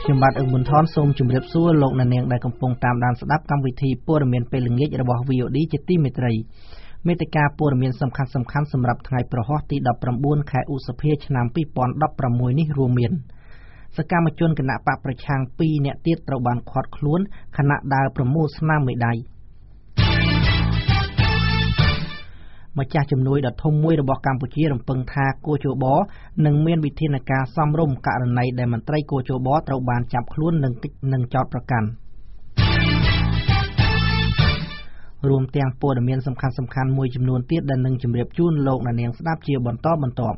ខ្ញុំបាទអឹងប៊ុនថនសូមជម្រាបសួរលោកអ្នកនាងដែលកំពុងតាមដានស្ដាប់កម្មវិធីព័ត៌មានពេលល្ងាចរបស់ VOD ជាទីមេត្រីមេតិការព័ត៌មានសំខាន់ៗសម្រាប់ថ្ងៃប្រហោះទី19ខែឧសភាឆ្នាំ2016នេះរួមមានសកម្មជនគណៈបកប្រឆាំង2នាក់ទៀតត្រូវបានឃាត់ខ្លួនខណៈដើរប្រមូលស្នាមមេដាយម្ចាស់ជំនួយដ៏ធំមួយរបស់កម្ពុជារំពឹងថាគូជបនឹងមានវិធានការសមរម្យករណីដែលមន្ត្រីគូជបត្រូវបានចាប់ខ្លួននិងចោទប្រកាន់រួមទាំងព័ត៌មានសំខាន់ៗមួយចំនួនទៀតដែលនឹងជម្រាបជូនលោកអ្នកនាងស្ដាប់ជាបន្តបន្ទាប់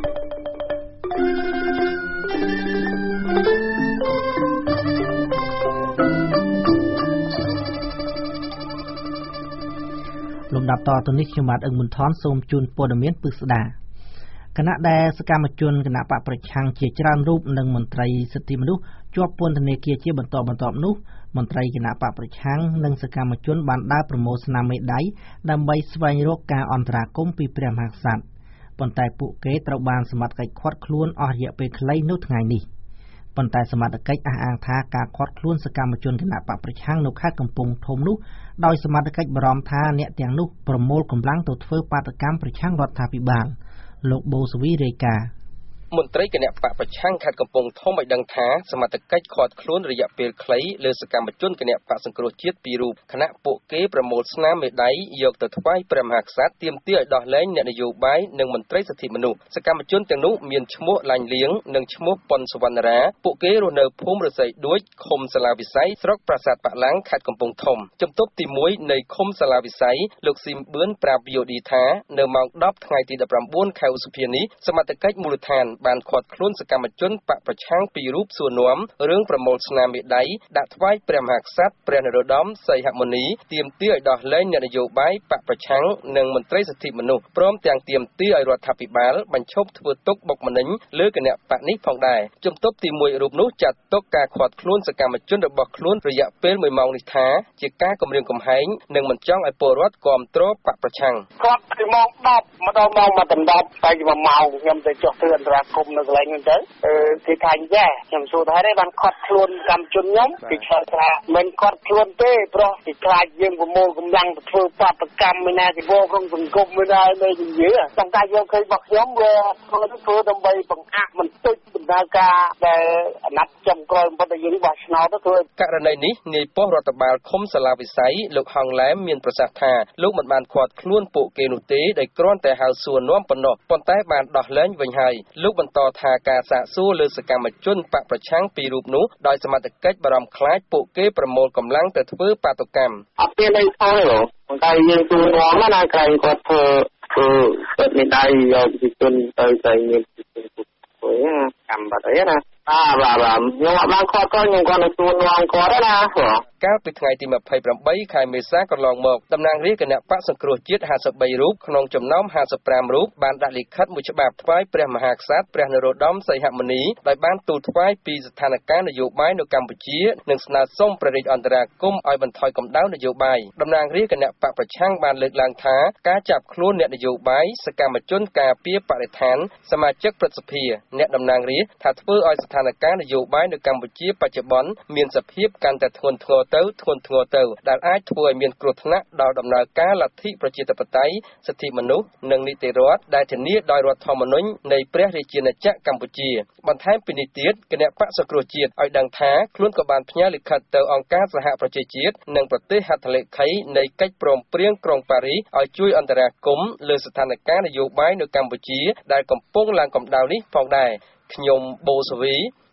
លំដាប់តទៅនេះខ្ញុំបាទអឹងប៊ុនថនសូមជូនព័ត៌មានពិស្ដាគណៈដែលសកម្មជនគណៈបកប្រឆាំងជាច្រើនរូបនិងមន្ត្រីសិទ្ធិមនុស្សជាប់ពន្ធនាគារជាបន្តបន្ទាប់នោះមន្ត្រីគណៈបកប្រឆាំងនិងសកម្មជនបានដើរប្រមូលស្នាមមេដៃដើម្បីស្វែងរកការអន្តរាគមន៍ពីព្រះមហាក្សត្រប៉ុន្តែពួកគេត្រូវបានសមត្ថកិច្ចឃាត់ខ្លួនអស់រយៈពេលខ្លីនៅថ្ងៃនេះប៉ុន្តែសមត្ថកិច្ចអះអាងថាការឃាត់ខ្លួនសកម្មជនគណៈបកប្រឆាំងនៅខេត្តកំពង់ធំនោះដោយសមត្ថកិច្ចបារម្ភថាអ្នកទាំងនោះប្រមូលកម្លាំងទៅធ្វើបាតកម្មប្រឆាំងរដ្ឋាភិបាលលោកបូសវីរាយការណ៍មន្ត្រីគណៈបកប្រឆាំងខេត្តកំពង់ធំឲ្យដឹងថាសមត្ថកិច្ចឃាត់ខ្លួនរយៈពេលខ្លីលើសកម្មជនគណៈបកសង្គ្រោះជាតិពីររូបខណៈពួកគេប្រមូលស្នាមមេដៃយកទៅថ្វាយព្រះមហាក្សត្រទាមទារឲ្យដោះលែងអ្នកនយោបាយនិងមន្ត្រីសិទ្ធិមនុស្សសកម្មជនទាំងនោះមានឈ្មោះឡាញ់លៀងនិងឈ្មោះប៉ុនសវណ្ណរាពួកគេរស់នៅភូមិរស័យដួចឃុំសាឡាវិស័យស្រុកប្រាសាទបាក់ឡាំងខេត្តកំពង់ធំជំទប់ទី1នៃឃុំសាឡាវិស័យលោកស៊ីមបឿនប្រាប់ VOD ថានៅម៉ោង 10 ថ្ងៃទី 19 ខែឧសភានេះសមត្ថកិច្ចមូលដ្ឋានបានឃាត់ខ្លួនសកម្មជនបកប្រឆាំងពីររូបសួរនាំរឿងប្រមូលស្នាមមេដៃដាក់ថ្វាយព្រះមហាក្សត្រព្រះនរោត្តមសីហមុនីទាមទារឲ្យដោះលែងអ្នកនយោបាយបកប្រឆាំងនិងមន្ត្រីសិទ្ធិមនុស្សព្រមទាំងទាមទារឲ្យរដ្ឋាភិបាលបញ្ឈប់ធ្វើទុកបុកម្នេញលើគណៈបកនេះផងដែរជំទប់ទី1រូបនោះចាត់ទុកការឃាត់ខ្លួនសកម្មជនរបស់ខ្លួនរយៈពេល1ម៉ោងនេះថាជាការគំរាមកំហែងនិងមិនចង់ឲ្យពលរដ្ឋគាំទ្របកប្រឆាំងគាត់ពីម៉ោង 10 ម្ដងម៉ោងមកដណ្ដប់តែ1ម៉ោងខ្ញុំទៅចុះធ្វើអន្តរាគមន៍នៅកន្លែងហ្នឹងទៅគេថាយ៉ាខ្ញុំសួរថាទេបានខត់ខ្លួនកម្មជនខ្ញុំគេឆ្លើយថាមិនខត់ខ្លួនទេព្រោះគេខ្លាចយើងប្រមូលកម្លាំងទៅធ្វើបាតកម្មឯណាគេវល់ក្នុងសង្គមឯណានៅនិយាយតែការយកឃើញរបស់ខ្ញុំវាធ្វើដើម្បីបង្អាក់បន្ទុចដំណើរការដែលអាណត្តិចំក្រោយបំផុតដែលយើងបោះឆ្នោតទៅធ្វើករណីនេះនាយប៉ុស្តិ៍រដ្ឋបាលឃុំសាឡាវិស័យលោកហងឡែមមានប្រសាសន៍ថាលោកមិនបានឃាត់ខ្លួនពួកគេនោះទេដោយគ្រាន់តែហៅសួរនាំប៉ុណ្ណោះប៉ុន្តែបានដោះលែងវិញហើយលោកបន្តថាការសាកសួរលើសកម្មជនបកប្រឆាំងពីររូបនោះដោយសមត្ថកិច្ចបារម្ភខ្លាចពួកគេប្រមូលកម្លាំងទៅធ្វើបាតុកម្មអត់មានអីផងទេប៉ុន្តែយើងទូនាំណាក្រែងគាត់ធ្វើគាត់មានដៃយកពីជនទៅតែមានធ្វើកម្មបាត់អីណាបាទខ្ញុំអត់បានគាត់ខ្ញុំគាត់នឹងទូនាំគាត់ណាកាលពីថ្ងៃទី28ខែមេសាកន្លងមកតំណាងរាស្ត្រគណៈបកសង្គ្រោះជាតិ53រូបក្នុងចំណោម55រូបបានដាក់លិខិតមួយច្បាប់ថ្វាយព្រះមហាក្សត្រព្រះនរោត្តមសីហមុនីដោយបានទូលថ្វាយពីស្ថានភាពនយោបាយនៅកម្ពុជានិងស្នើសុំព្រះរាជអន្តរាគមន៍ឲ្យបន្ថយកម្ដៅនយោបាយតំណាងរាស្ត្រគណៈបកប្រឆាំងបានលើកឡើងថាការចាប់ខ្លួនអ្នកនយោបាយសកម្មជនការពារបរិស្ថានសមាជិកព្រឹទ្ធសភាអ្នកតំណាងរាស្ត្រថាធ្វើឲ្យស្ថានភាពនយោបាយនៅកម្ពុជាបច្ចុប្បន្នមានសភាពកាន់តែធ្ងន់ធ្ងរទៅដែលអាចធ្វើឲ្យមានគ្រោះថ្នាក់ដល់ដំណើរការលទ្ធិប្រជាធិបតេយ្យសិទ្ធិមនុស្សនិងនីតិរដ្ឋដែលធានាដោយរដ្ឋធម្មនុញ្ញនៃព្រះរាជាណាចក្រកម្ពុជាបន្ថែមពីនេះទៀតគណៈបក្សសង្គ្រោះជាតិឲ្យដឹងថាខ្លួនក៏បានផ្ញើលិខិតទៅអង្គការសហប្រជាជាតិនិងប្រទេសហត្ថលេខីនៃកិច្ចព្រមព្រៀងក្រុងប៉ារីសឲ្យជួយអន្តរាគមន៍លើស្ថានភាពនយោបាយនៅកម្ពុជាដែលកំពុងឡើងកម្ដៅនេះផងដែរខ្ញុំបូសវី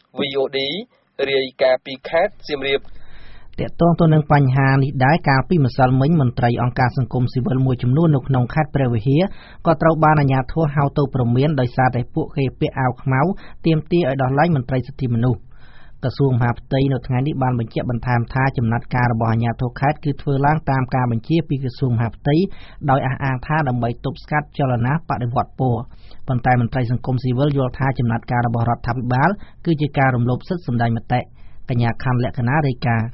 VOD រាយការណ៍ពីខេត្តសៀមរាបទាក់ទងទៅនឹងបញ្ហានេះដែរកាលពីម្សិលមិញមន្ត្រីអង្គការសង្គមស៊ីវិលមួយចំនួននៅក្នុងខេត្តព្រះវិហារក៏ត្រូវបានអាជ្ញាធរហៅទៅព្រមានដោយសារតែពួកគេពាក់អាវខ្មៅទាមទារឲ្យដោះលែងមន្ត្រីសិទ្ធិមនុស្សក្រសួងមហាផ្ទៃនៅថ្ងៃនេះបានបញ្ជាក់បន្ថែមថាចំណាត់ការរបស់អាជ្ញាធរខេត្តគឺធ្វើឡើងតាមការបញ្ជាពីក្រសួងមហាផ្ទៃដោយអះអាងថាដើម្បីទប់ស្កាត់ចលនាបដិវត្តពណ៌ប៉ុន្តែមន្ត្រីសង្គមស៊ីវិលយល់ថាចំណាត់ការរបស់រដ្ឋាភិបាលគឺជាការរំលោភសិទ្ធិសម្ដែងមតិកញ្ញាខាន់លក្ខណារាយការណ៍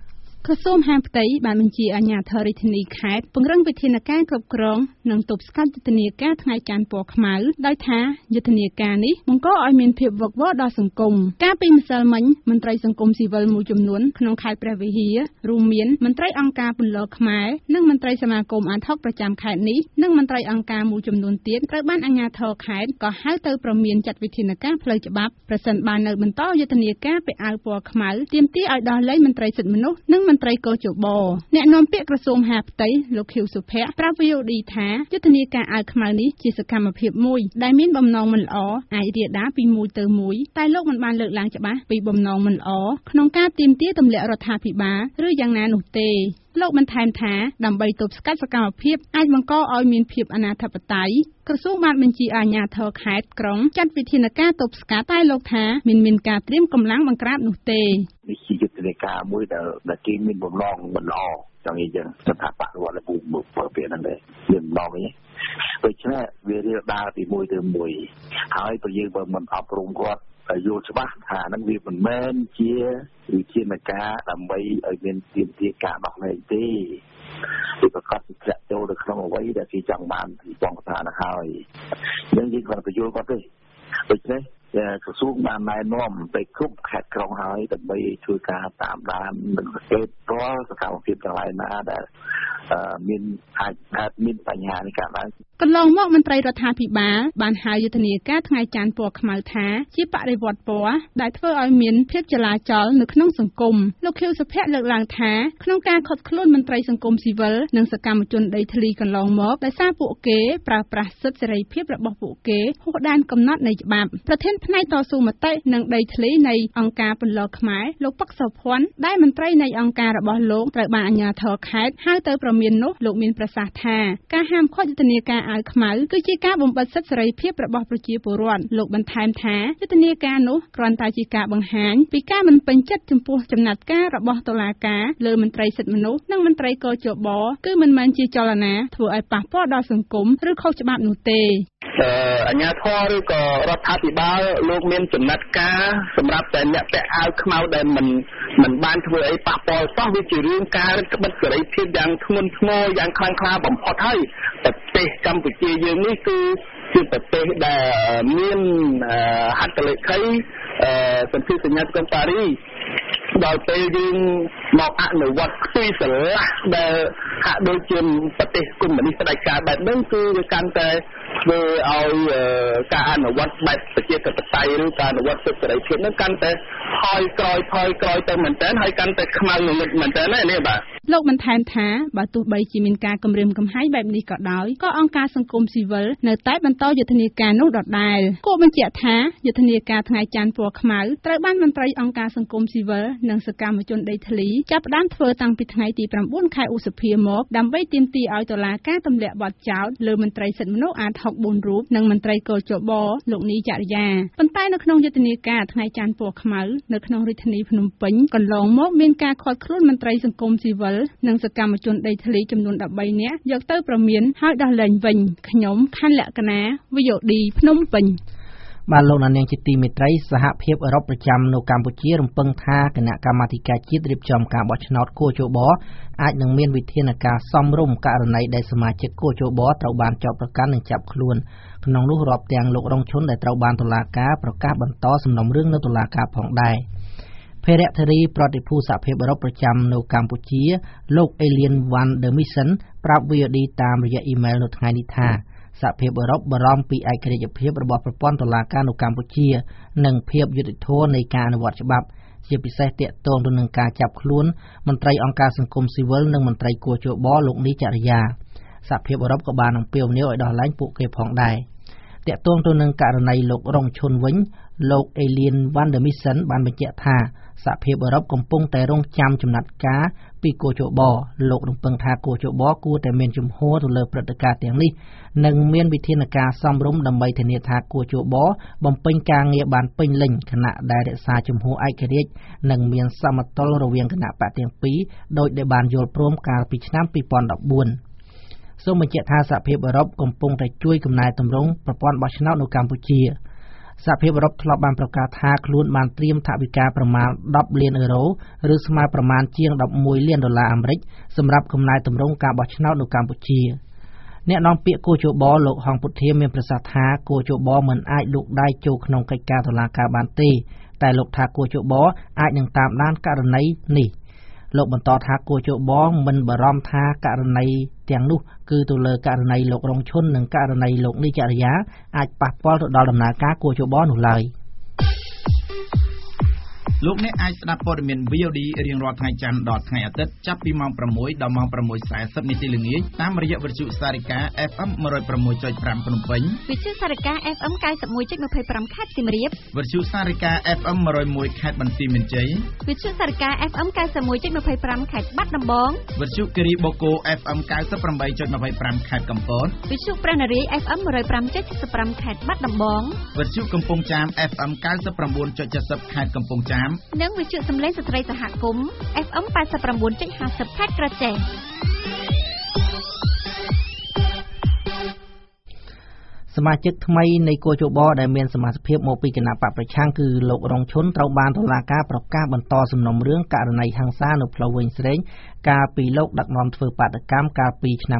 ក្រសួងមហាផ្ទៃបានបញ្ជាអាជ្ញាធររាជធានីខេត្តពង្រឹងវិធានការគ្រប់គ្រងនិងទប់ស្កាត់យុទ្ធនាការថ្ងៃច័ន្ទពណ៌ខ្មៅដោយថាយុទ្ធនាការនេះបង្កឲ្យមានភាពវឹកវរដល់សង្គមកាលពីម្សិលមិញមន្ត្រីសង្គមស៊ីវិលមួយចំនួនក្នុងខេត្តព្រះវិហាររួមមានមន្ត្រីអង្គការពន្លកខ្មែរនិងមន្ត្រីសមាគមអាត60ប្រចាំខេត្តនេះនិងមន្ត្រីអង្គការមួយចំនួនទៀតត្រូវបានអាជ្ញាធរខេត្តក៏ហៅទៅប្រមានចាត់វិធានការផ្លូវច្បាប់ប្រសិនបើនៅបន្តយុទ្ធនាការពាក់អាវពណ៌ខ្មៅទាមទារឲ្យដោះលែងមន្ត្រីសិទ្ធិមនុស្សនិងមន្ត្រីកោជបអ្នកនាំពាក្យក្រសួងមហាផ្ទៃលោកខៀវសុភ័ក្រប្រាប់ VOD ថាយុទ្ធនាការអាវខ្មៅនេះជាសកម្មភាពមួយដែលមានបំណងមិនល្អអាចរាលដាលពីមួយទៅមួយតែលោកមិនបានលើកឡើងច្បាស់ពីបំណងមិនល្អក្នុងការទាមទារទម្លាក់រដ្ឋាភិបាលឬយ៉ាងណានោះទេលោកបន្ថែមថាដើម្បីទប់ស្កាត់សកម្មភាពអាចបង្កឲ្យមានភាពអនាធិបតេយ្យក្រសួងបានបញ្ជាអាជ្ញាធរខេត្តក្រុងចាត់វិធានការទប់ស្កាត់តែលោកថាមានការត្រៀមកម្លាំងបង្ក្រាបនោះទេនេះជាយុទ្ធនាការមួយដែលគេមានបំណងមិនល្អចង់និយាយស្ថាប័នរដ្ឋលើមុខប្រភេទហ្នឹងដែរមានបំណងនេះដូច្នេះវារៀលដាលពីមួយទៅមួយហើយបើយើងមិនអប់រំគាត់យល់ច្បាស់ថាហ្នឹងវាមិនមែនជាវិធានការដើម្បីឲ្យមានទាមទារការដោះលែងទេវាប្រកាសជាចាក់ចូលទៅក្នុងអ្វីដែលគេចង់បានពីបងប្អូនហើយយើងគាត់បញ្យល់គាត់ទេដូច្នេះក្រសួងបានណែនាំទៅគ្រប់ខេត្តក្រុងហើយដើម្បីជួយការតាមដាននិងសង្កេតរាល់សកម្មភាពទាំងឡាយណាដែលមានអាចមានបញ្ហានេះកើតឡើងកន្លងមកមន្ត្រីរដ្ឋាភិបាលបានហៅយុទ្ធនាការថ្ងៃច័ន្ទពណ៌ខ្មៅថាជាបរិវត្តពណ៌ដែលធ្វើឲ្យមានភាពចលាចលនៅក្នុងសង្គមលោកខៀវសុភ័ក្រលើកឡើងថាក្នុងការឃាត់ខ្លួនមន្ត្រីសង្គមស៊ីវិលនិងសកម្មជនដីធ្លីកន្លងមកដោយសារពួកគេប្រើប្រាស់សិទ្ធិសេរីភាពរបស់ពួកគេហួសដែនកំណត់នៃច្បាប់ប្រធានផ្នែកតស៊ូមតិនិងដីធ្លីនៃអង្គការពន្លកខ្មែរលោកប៉ាក់សុភ័ណ្ឌដែលមន្ត្រីនៃអង្គការរបស់លោកត្រូវបានអាជ្ញាធរខេត្តហៅទៅប្រមាននោះលោកមានប្រសាសន៍ថាការហាមឃាត់យុទ្ធនាការអាវខ្មៅគឺជាការបំបិទសិទ្ធិសេរីភាពរបស់ប្រជាពលរដ្ឋលោកបន្ថែមថាយុទ្ធនាការនោះគ្រាន់តែជាការបង្ហាញពីការមិនពេញចិត្តចំពោះចំណាត់ការរបស់តុលាការលើមន្ត្រីសិទ្ធិមនុស្សនិងមន្ត្រីកោជបគឺមិនមែនជាចលនាធ្វើឲ្យប៉ះពាល់ដល់សង្គមឬខុសច្បាប់នោះទេអាជ្ញាធរឬក៏រដ្ឋាភិបាលលោកមានចំណាត់ការសម្រាប់តែអ្នកពាក់អាវខ្មៅដែលមិនបានធ្វើអីប៉ះពាល់សោះវាជារឿងការរឹតបន្តឹងសេរីភាពយ៉ាងធ្ងន់ធ្ងរយ៉ាងខ្លាំងក្លាបំផុតហើយប្រទេសកម្ពុជាយើងនេះគឺជាប្រទេសដែលមានហត្ថលេខីសន្ធិសញ្ញាក្រុងប៉ារីសដល់ពេលយើងមកអនុវត្តខ្ទុយស្រឡះដែលហាក់ដូចជាប្រទេសកុម្មុយនីសផ្ដាច់ការបែបហ្នឹងគឺវាកាន់តែធ្វើឲ្យការអនុវត្តបែបប្រជាធិបតេយ្យឬការអនុវត្តសិទ្ធិសេរីភាពហ្នឹងកាន់តែថយក្រោយទៅមែនតើហើយកាន់តែខ្មៅងងឹតមែនតើនេះបាទលោកបន្ថែមថាបើទោះបីជាមានការគំរាមកំហែងបែបនេះក៏ដោយក៏អង្គការសង្គមស៊ីវិលនៅតែបន្តយុទ្ធនាការនោះដដែលគួរបញ្ជាក់ថាយុទ្ធនាការថ្ងៃច័ន្ទពណ៌ខ្មៅត្រូវបានមន្ត្រីអង្គការសង្គមស៊ីវិលនិងសកម្មជនដីធ្លីចាប់ផ្ដើមធ្វើតាំងពីថ្ងៃទី9ខែឧសភាមកដើម្បីទាមទារឲ្យតុលាការទម្លាក់បទចោទលើមន្ត្រីសិទ្ធិមនុស្សអាត64រូបនិងមន្ត្រីកោជបលោកនីចរិយាប៉ុន្តែនៅក្នុងយុទ្ធនាការថ្ងៃច័ន្ទពណ៌ខ្មៅនៅក្នុងរាជធានីភ្នំពេញកន្លងមកមានការឃាត់ខ្លួនមន្ត្រីសង្គមស៊ីវិលនិងសកម្មជនដីធ្លីចំនួន13នាក់យកទៅប្រមានហើយដោះលែងវិញខ្ញុំខណ្ឌលក្ខណា VOD ភ្នំពេញបាទលោកនាងជាទីមេត្រីសហភាពអឺរ៉ុបប្រចាំនៅកម្ពុជារំពឹងថាគណៈកម្មាធិការជាតិរៀបចំការបោះឆ្នោតកោជបអាចនឹងមានវិធានការសមរម្យករណីដែលសមាជិកកោជបត្រូវបានចោទប្រកាន់និងចាប់ខ្លួនក្នុងនោះរាប់ទាំងលោករងឈុនដែលត្រូវបានតុលាការប្រកាសបន្តសំណុំរឿងនៅតុលាការផងដែរភេរៈធារីប្រតិភូសហភាពអឺរ៉ុបប្រចាំនៅកម្ពុជាលោក Alien Van der Missen ប្រាប់ VOD តាមរយៈអ៊ីមែលនៅថ្ងៃនេះថាសហភាពអឺរ៉ុបបារម្ភពីឯករាជ្យភាពរបស់ប្រព័ន្ធតុលាការនៅកម្ពុជានិងភាពយុត្តិធម៌នៃការអនុវត្តច្បាប់ជាពិសេសទាក់ទងទៅនឹងការចាប់ខ្លួនមន្ត្រីអង្គការសង្គមស៊ីវិលនិងមន្ត្រីកោជបលោកនីចរិយាសហភាពអឺរ៉ុបក៏បានអំពាវនាវឲ្យដោះលែងពួកគេផងដែរទាក់ទងទៅនឹងករណីលោករងឈុនវិញលោក Alien Van der Missen បានបញ្ជាក់ថាសហភាពអឺរ៉ុបកំពុងតែរងចាំចំណាត់ការពីកោជបលោករំពឹងថាកោជបគួរតែមានជំហរទៅលើព្រឹត្តិការណ៍ទាំងនេះនិងមានវិធានការសមរម្យដើម្បីធានាថាកោជបបំពេញការងារបានពេញលេញខណៈដែលរក្សាជំហរឯករាជ្យនិងមានសមតុល្យរវាងគណៈបកទាំងពីរដោយដែលបានយល់ព្រមកាលពីឆ្នាំ2014សូមបញ្ជាក់ថាសហភាពអឺរ៉ុបកំពុងតែជួយកំណែទម្រង់ប្រព័ន្ធបោះឆ្នោតនៅកម្ពុជាសហភាពអឺរ៉ុបធ្លាប់បានប្រកាសថាខ្លួនបានត្រៀមថវិកាប្រមាណ10លានអឺរ៉ូឬស្មើប្រមាណជាង11លានដុល្លារអាមេរិកសម្រាប់កំណែទម្រង់ការបោះឆ្នោតនៅកម្ពុជាអ្នកនាំពាក្យគូជបលោកហងពុធាមានប្រសាសន៍ថាគូជបមិនអាចលូកដៃចូលក្នុងកិច្ចការតុលាការបានទេតែលោកថាគូជបអាចនឹងតាមដានករណីនេះលោកបន្តថាគូជបមិនបារម្ភថាករណីទាំងនោះគឺទៅលើករណីលោករងឈុននិងករណីលោកនីចរិយាអាចប៉ះពាល់ទៅដល់ដំណើរការគូជបនោះឡើយលោកអ្នកអាចស្ដាប់ព័ត៌មាន VOD រៀងរាល់ថ្ងៃច័ន្ទដល់ថ្ងៃអាទិត្យចាប់ពីម៉ោង 6 ដល់ម៉ោង 6:40 នាទីល្ងាចតាមរយៈវិទ្យុសារិកា FM 106.5 ភ្នំពេញវិទ្យុសារិកា FM 91.25 ខេត្តសៀមរាបវិទ្យុសារិកា FM 101 ខេត្តបន្ទាយមានជ័យវិទ្យុសារិកា FM 91.25 ខេត្តបាត់ដំបងវិទ្យុគិរីបូកូ FM 98.25 ខេត្តកំពតវិទ្យុព្រះនារី FM 105.75 ខេត្តបាត់ដំបងវិទ្យុកំពង់ចាម FM 99.70 ខេត្តកំពង់ចាមនិងវិទ្យុសំឡេងស្ត្រីសហគមន៍ FM 89.50 ខេត្តក្រចេះសមាជិកថ្មីនៃគូជបដែលមានសមាជិកភាពមកពីគណៈបកប្រឆាំងគឺលោករងឈុនត្រូវបានតុលាការប្រកាសបន្តសំណុំរឿងករណីហិង្សានៅផ្លូវវែងស្រេងកាលពីលោកដឹកនាំធ្វើបាតកម្មកាលពីឆ្នាំ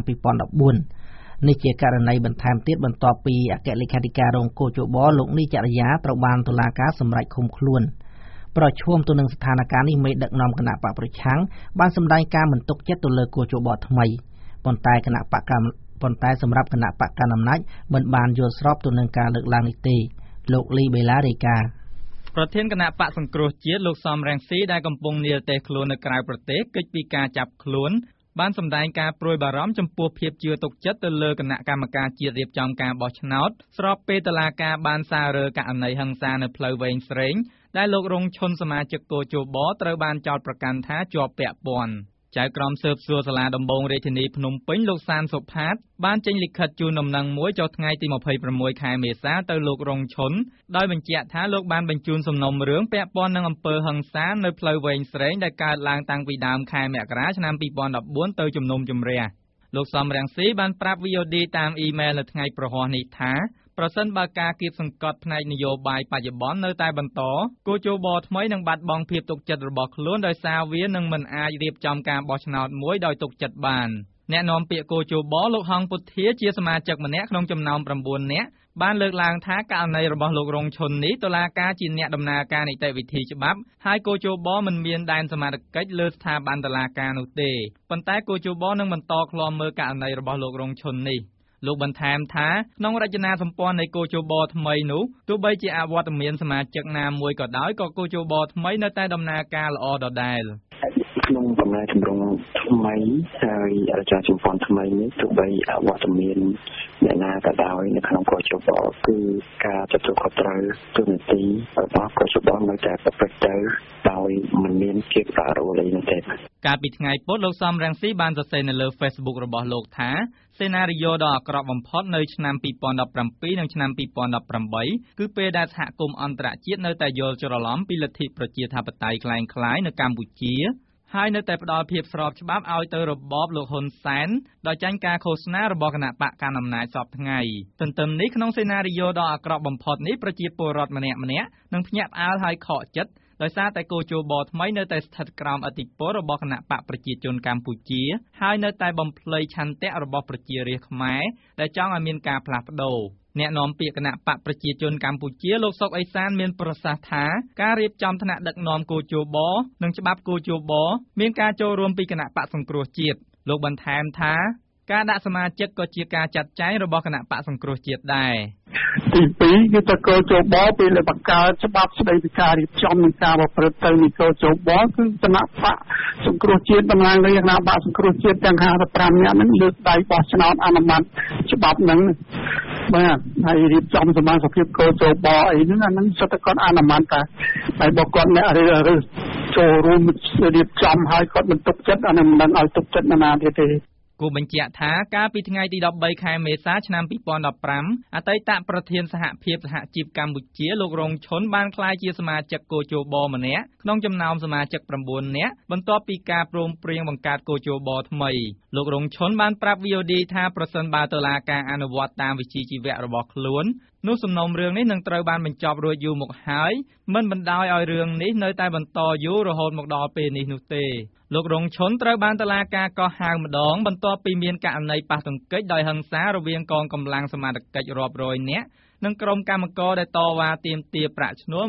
2014នេះជាករណីបន្ថែមទៀតបន្ទាប់ពីអគ្គលេខាធិការរងគូជបលោកនីចរិយាត្រូវបានតុលាការសម្រេចឃុំខ្លួនប្រឈមទៅនឹងស្ថានភាពនេះមេដឹកនាំគណៈបកប្រឆាំងបានសម្ដែងការមិនទុកចិត្តទៅលើគូជបថ្មីប៉ុន្តែសម្រាប់គណៈបកកណ្ដាលអំណាចមិនបានយល់ស្របទៅនឹងការលើកឡើងនេះទេលោកលីបេឡារាយការណ៍ប្រធានគណៈបកសង្គ្រោះជាតិលោកសំរងស៊ីដែលកំពុងនិរទេសខ្លួននៅក្រៅប្រទេសកិច្ចពីការចាប់ខ្លួនបានសម្ដែងការព្រួយបារម្ភចំពោះភាពជឿទុកចិត្តទៅលើគណៈកម្មការជាតិរៀបចំការបោះឆ្នោតស្របពេលតុលាការបានសាររើករណីហិង្សានៅផ្លូវវែងស្រេងដែលលោករងឈុនសមាជិកគូជបត្រូវបានចោទប្រកាន់ថាជាប់ពាក់ព័ន្ធចៅក្រមស៊ើបសួរសាលាដំបងរាជធានីភ្នំពេញលោកសានសុផាតបានចេញលិខិតជូនដំណឹងមួយចុះថ្ងៃទី26ខែមេសាទៅលោករងឈុនដោយបញ្ជាក់ថាលោកបានបញ្ជូនសំណុំរឿងពាក់ព័ន្ធនឹងអំពើហិង្សានៅផ្លូវវែងស្រេងដែលកើតឡើងតាំងពីដើមខែមករាឆ្នាំ2014ទៅជំនុំជម្រះលោកសំរងស៊ីបានប្រាប់ VOD តាមអ៊ីមែលនៅថ្ងៃប្រហ័សនេះថាប្រសិនបើការគៀបសង្កត់ផ្នែកនយោបាយបច្ចុប្បន្ននៅតែបន្តគូជបថ្មីនឹងបាត់បង់ភាពទុកចិត្តរបស់ខ្លួនដោយសារវានឹងមិនអាចរៀបចំការបោះឆ្នោតមួយដោយទុកចិត្តបានអ្នកនាំពាក្យគូជបលោកហងពុធាជាសមាជិកម្នាក់ក្នុងចំណោម9នាក់បានលើកឡើងថាករណីរបស់លោករងឈុននេះតុលាការជាអ្នកដំណើរការនីតិវិធីច្បាប់ហើយគូជបមិនមានដែនសមត្ថកិច្ចលើស្ថាប័នតុលាការនោះទេប៉ុន្តែគូជបនឹងបន្តឃ្លាំមើលករណីរបស់លោករងឈុននេះលោកបន្ថែមថាក្នុងរចនាសម្ព័ន្ធនៃគូជបថ្មីនោះទោះបីជាអវត្តមានសមាជិកណាមួយក៏ដោយក៏គូជបថ្មីនៅតែដំណើរការល្អដដែលក្នុងដំណើរជំរងថ្មីហើយរចនាសម្ព័ន្ធថ្មីនេះទោះបីអវត្តមានអ្នកណាក៏ដោយនៅក្នុងគូជបគឺការទទួលខុសត្រូវទូនាទីរបស់គូជបនៅតែប្រព្រឹត្តទៅដោយមិនមានភាពរលូននោះទេកាលពីថ្ងៃពុធលោកសំរងស៊ីបានសរសេរនៅលើ Facebook របស់លោកថាសេណារីយ៉ូដ៏អាក្រក់បំផុតនៅឆ្នាំ2017និងឆ្នាំ2018គឺពេលដែលសហគមន៍អន្តរជាតិនៅតែយល់ច្រឡំពីលទ្ធិប្រជាធិបតេយ្យคล้ายៗនៅកម្ពុជាហើយនៅតែផ្ដល់ភាពស្របច្បាប់ឲ្យទៅរបបលោកហ៊ុនសែនដោយចាញ់ការឃោសនារបស់គណៈបកកណ្ដាលអំណាចសពថ្ងៃទន្ទឹមនេះក្នុងសេណារីយ៉ូដ៏អាក្រក់បំផុតនេះប្រជាពលរដ្ឋម្នាក់ៗនឹងភ្ញាក់ផ្អើលហើយខកចិត្តដោយសារតែគូជបថ្មីនៅតែស្ថិតក្រោមឥទ្ធិពលរបស់គណៈបកប្រជាជនកម្ពុជាហើយនៅតែបំភ្លៃឆន្ទៈរបស់ប្រជារាស្ត្រខ្មែរដែលចង់ឲ្យមានការផ្លាស់ប្ដូរអ្នកនាំពាក្យគណៈបកប្រជាជនកម្ពុជាលោកសុកអេសានមានប្រសាសន៍ថាការរៀបចំថ្នាក់ដឹកនាំគូជបនិងច្បាប់គូជបមានការចូលរួមពីគណៈបកសង្គ្រោះជាតិលោកបន្ថែមថាការដាក់សមាជិកក៏ជាការចាត់ចែងរបស់គណៈបកសង្គ្រោះជាតិដែរទី2គឺតកោជបពេលដែលបង្កើតច្បាប់ស្តីពីការរៀបចំនិងការប្រព្រឹត្តទៅនៃគោជបគឺគណៈបកសង្គ្រោះជាតិតំណាងរាជគណៈបកសង្គ្រោះជាតិទាំង55នាក់ហ្នឹងលើកដៃបោះឆ្នោតអនុម័តច្បាប់ហ្នឹងបាទហើយរៀបចំសមាជិកគោជបអីហ្នឹងអាហ្នឹងសិតតែគាត់អនុម័តតែហើយបើគាត់អ្នករើសចូលរួមរៀបចំហើយគាត់មិនទុកចិត្តអាហ្នឹងមិនដឹងឲ្យទុកចិត្តណាទៀតទេគូបញ្ជាក់ថាកាលពីថ្ងៃទី13ខែមេសាឆ្នាំ2015អតីតប្រធានសហភាពសហជីពកម្ពុជាលោករងឈុនបានក្លាយជាសមាជិកគូជបម្នាក់ក្នុងចំណោមសមាជិក9នាក់បន្ទាប់ពីការព្រមព្រៀងបង្កើតគូជបថ្មីលោករងឈុនបានប្រាប់ VOD ថាប្រសិនបើតុលាការអនុវត្តតាមវិជ្ជាជីវៈរបស់ខ្លួននោះសំណុំរឿងនេះនឹងត្រូវបានបញ្ចប់រួចយូរមកហើយមិនបណ្ដោយឲ្យរឿងនេះនៅតែបន្តយូររហូតមកដល់ពេលនេះនោះទេលោករងឈុនត្រូវបានតុលាការកោះហៅម្ដងបន្ទាប់ពីមានករណីប៉ះទង្គិចដោយហិង្សារវាងកងកម្លាំងសមត្ថកិច្ចរាប់រយនាក់និងក្រុមកម្មករដែលតវ៉ាទាមទារប្រាក់ឈ្នួល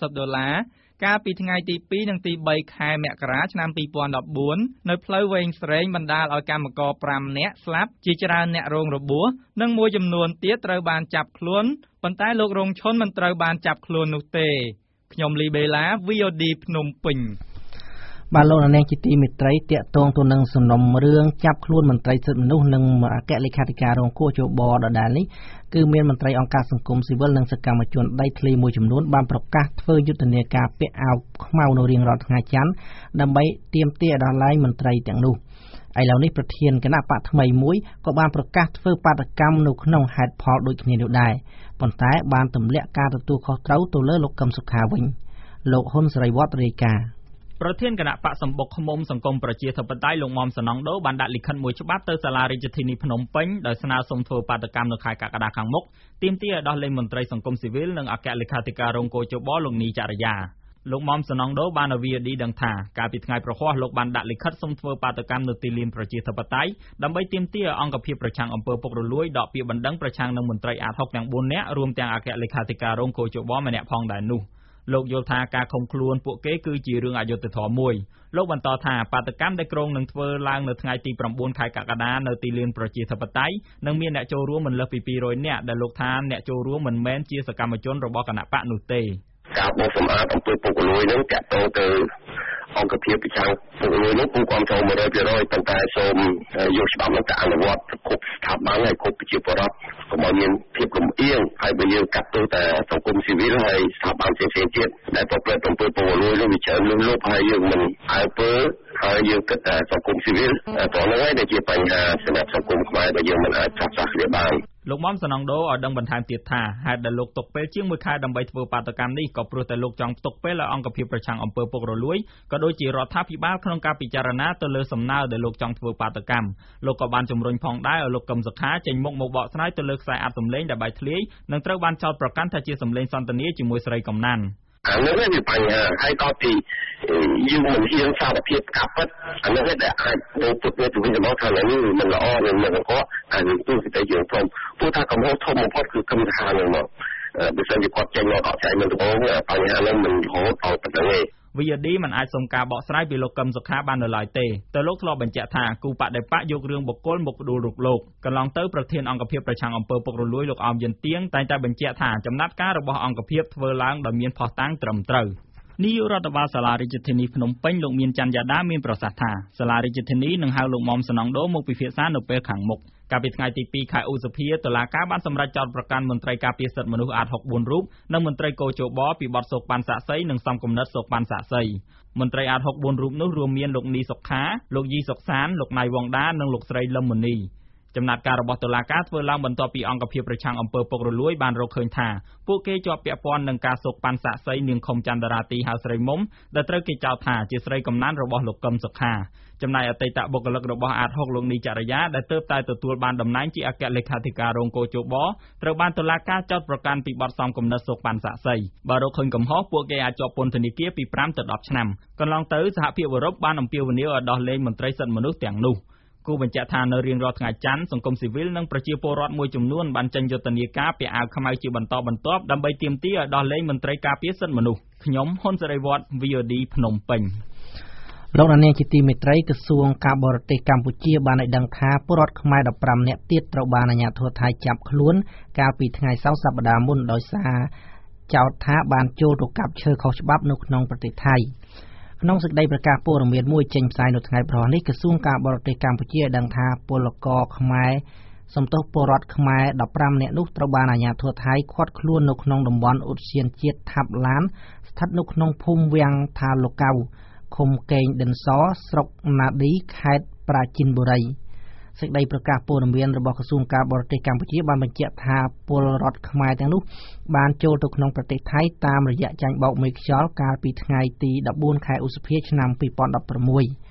$160កាលពីថ្ងៃទី2និងទី3ខែមករាឆ្នាំ2014នៅផ្លូវវែងស្រេងបណ្ដាលឲ្យកម្មករ5នាក់ស្លាប់ជាច្រើនអ្នករងរបួសនិងមួយចំនួនទៀតត្រូវបានចាប់ខ្លួនប៉ុន្តែលោករងឈុនមិនត្រូវបានចាប់ខ្លួននោះទេខ្ញុំលីបេឡា VOD ភ្នំពេញបាទលោកនាងជាទីមេត្រីតាក់ទងទៅនឹងសំណុំរឿងចាប់ខ្លួនមន្ត្រីសិទ្ធិមនុស្សនិងអគ្គលេខាធិការរងគូជបដដែលនេះគឺមានមន្ត្រីអង្គការសង្គមស៊ីវិលនិងសកម្មជនដៃធ្លីមួយចំនួនបានប្រកាសធ្វើយុទ្ធនាការពាក់អាវខ្មៅនៅរៀងរាល់ថ្ងៃច័ន្ទដើម្បីទាមទារដោះលែងមន្ត្រីទាំងនោះឥឡូវនេះប្រធានគណៈបកថ្មីមួយក៏បានប្រកាសធ្វើបាតកម្មនៅក្នុងហេតុផលដូចគ្នានោះដែរប៉ុន្តែបានទម្លាក់ការទទួលខុសត្រូវទៅលើលោកកឹមសុខាវិញលោកហ៊ុនសេរីវត្តរាយការណ៍ប្រធានគណៈបកសម្បុកឃ្មុំសង្គមប្រជាធិបតេយ្យលោកមុំសំណង់ដូបានដាក់លិខិតមួយច្បាប់ទៅសាលារាជធានីភ្នំពេញដោយស្នើសុំធ្វើបាតកម្មនៅខែកក្កដាខាងមុខទាមទារឲ្យដោះលែងមន្ត្រីសង្គមស៊ីវិលនិងអគ្គលេខាធិការរងគោជបលោកនីចរិយាលោកមុំសំណង់ដូបានឲ្យ VOD ដឹងថាកាលពីថ្ងៃប្រហ័សលោកបានដាក់លិខិតសុំធ្វើបាតកម្មនៅទីលានប្រជាធិបតេយ្យដើម្បីទាមទារអង្គភាពប្រឆាំងអំពើពុករលួយដកពាក្យបណ្ដឹងប្រឆាំងនឹងមន្ត្រីអាត60ទាំង4នាក់រួមទាំងអគ្គលេខាធិការរងគោជបម្នាក់ផងដែរនោះលោកយល់ថាការឃុំខ្លួនពួកគេគឺជារឿងអយុត្តិធម៌មួយលោកបន្តថាបាតកម្មដែលក្រុងនឹងធ្វើឡើងនៅថ្ងៃទី9ខែកក្កដានៅទីលានប្រជាធិបតេយ្យនឹងមានអ្នកចូលរួមមិនលើសពី200នាក់ដែលលោកថាអ្នកចូលរួមមិនមែនជាសកម្មជនរបស់គណៈបកនោះទេការបោះសម្អាតអំពើពុករលួយនឹងតាក់ទងទៅអង្គភាពប្រឆាំងពុករលួយនោះគូគាំទ្រ 100% ប៉ុន្តែសូមយកច្បាប់នោះទៅអនុវត្តគ្រប់ស្ថាប័នហើយគ្រប់ប្រជាពលរដ្ឋកុំឲ្យមានភាពលំអៀងហើយបើយើងកាត់ទោសតែសង្គមស៊ីវិលហើយស្ថាប័នផ្សេងៗទៀតដែលប្រព្រឹត្តអំពើពុករលួយនោះវាច្រើនលុបលុបហើយយើងមិនអើពើហើយយើងគិតថាសង្គមស៊ីវិលតោះនោះហើយដែលជាបញ្ហាសម្រាប់សង្គមខ្មែរដែលយើងមិនអាចចាត់ចោលគ្នាបានលោកមុំសំណង់ដូឲ្យដឹងបន្ថែមទៀតថាហេតុដែលលោកទុកពេលជាង1ខែដើម្បីធ្វើបាតកម្មនេះក៏ព្រោះតែលោកចង់ផ្ទុកពេលឲ្យអង្គភាពប្រឆាំងអំពើពុករលួយក៏ដូចជារដ្ឋាភិបាលក្នុងការពិចារណាទៅលើសំណើដែលលោកចង់ធ្វើបាតកម្មលោកក៏បានជំរុញផងដែរឲ្យលោកកឹមសុខាចេញមុខមកបកស្រាយទៅលើខ្សែអាត់សម្លេងដែលបែកធ្លាយនិងត្រូវបានចោទប្រកាន់ថាជាសម្លេងសន្ទនាជាមួយស្រីកំណាន់អានោះវាបញ្ហាហើយក៏ទីយើងមិនហ៊ានសារភាពការពិតអានោះដែលអាចទៅពុតទៅវិញទៅមកថានេះមិនល្អនឹងមិនល្អអានេះទូទៅយើងព្រមព្រោះថាកំហុសធំបំផុតគឺគំនិតខាងនោះមកបើសិនជាគាត់ចេញមកអត់ចែកមិនដំបូងបញ្ហានោះមិនរហូតដល់ប៉ុណ្ណឹងទេ VOD មិនអាចសុំការបកស្រាយពីលោកកឹមសុខាបាននៅឡើយទេតែលោកធ្លាប់បញ្ជាក់ថាគូបដិបកយករឿងបុគ្គលមកផ្ដួលរូបលោកកន្លងទៅប្រធានអង្គភាពប្រឆាំងអំពើពុករលួយលោកអមយិនទៀងតែងតែបញ្ជាក់ថាចំណាត់ការរបស់អង្គភាពធ្វើឡើងដោយមានភស្តុតាងត្រឹមត្រូវនាយករដ្ឋបាលសាលារាជធានីភ្នំពេញលោកមានច័ន្ទយ៉ាដាមានប្រសាសន៍ថាសាលារាជធានីនឹងហៅលោកមុំសំណង់ដូមកពិភាក្សានៅពេលខាងមុខកាលពីថ្ងៃទី2ខែឧសភាតុលាការបានសម្រេចចោទប្រកាន់មន្ត្រីការពារសិទ្ធិមនុស្សអាត64រូបនិងមន្ត្រីកោជបពីបទសូកប៉ាន់សាក់សីនិងសំគំនិតសូកប៉ាន់សាក់សីមន្ត្រីអាត64រូបនោះរួមមានលោកនីសុខាលោកយីសុកសានលោកណៃវងដានិងលោកស្រីលឹមមុនីចំណាត់ការរបស់តុលាការធ្វើឡើងបន្ទាប់ពីអង្គភាពប្រឆាំងអំពើពុករលួយបានរកឃើញថាពួកគេជាប់ពាក់ព័ន្ធនឹងការសូកប៉ាន់សាក់សីនាងខុមចន្ទរាទីហៅស្រីមុំដែលត្រូវគេចោទថាជាស្រីកំណានរបស់លោកកឹមសុខាចំណែកអតីតបុគ្គលិករបស់អាត60លោកនីចរិយាដែលទើបតែទទួលបានតំណែងជាអគ្គលេខាធិការរងគោជបត្រូវបានតុលាការចោទប្រកាន់ពីបទសំគំនិតសូកប៉ាន់សាក់សីបើរកឃើញកំហុសពួកគេអាចជាប់ពន្ធនាគារពី5ទៅ10ឆ្នាំកន្លងទៅសហភាពអឺរ៉ុបបានអំពាវនាវឲ្យដោះលែងមន្ត្រីសិទ្ធិមនុស្សទាំងនោះគូបញ្ជាក់ថានៅរៀងរាល់ថ្ងៃច័ន្ទសង្គមស៊ីវិលនិងប្រជាពលរដ្ឋមួយចំនួនបានចេញយុទ្ធនាការពាក់អាវខ្មៅជាបន្តបន្ទាប់ដើម្បីទាមទារឲ្យដោះលែងមន្ត្រីការពារសិទ្ធិមនុស្សខ្ញុំហ៊ុនសេរីវត្ត VOD ភ្នំពេញលោកនាងជាទីមេត្រីក្រសួងការបរទេសកម្ពុជាបានឲ្យដឹងថាពលរដ្ឋខ្មែរ15នាក់ទៀតត្រូវបានអាជ្ញាធរថៃចាប់ខ្លួនកាលពីថ្ងៃសៅរ៍សប្តាហ៍មុនដោយសារចោទថាបានចូលទៅកាប់ឈើខុសច្បាប់នៅក្នុងប្រទេសថៃក្នុងសេចក្តីប្រកាសព័ត៌មានមួយចេញផ្សាយនៅថ្ងៃប្រហ័សនេះក្រសួងការបរទេសកម្ពុជាបានដឹងថាពលករខ្មែរសំទោសពលរដ្ឋខ្មែរ15នាក់នោះត្រូវបានអាជ្ញាធរថៃឃាត់ខ្លួននៅក្នុងតំបន់ឧទ្យានជាតិថាប់ឡានស្ថិតនៅក្នុងភូមិវាំងថាលោកៅឃុំកេងដិនសស្រុកណាឌីខេត្តប្រាជីនបុរីសេចក្តីប្រកាសព័ត៌មានរបស់ក្រសួងការបរទេសកម្ពុជាបានបញ្ជាក់ថាពលរដ្ឋខ្មែរទាំងនោះបានចូលទៅក្នុងប្រទេសថៃតាមរយៈចាញ់បោកមេខ្យល់កាលពីថ្ងៃទី14ខែឧសភាឆ្នាំ2016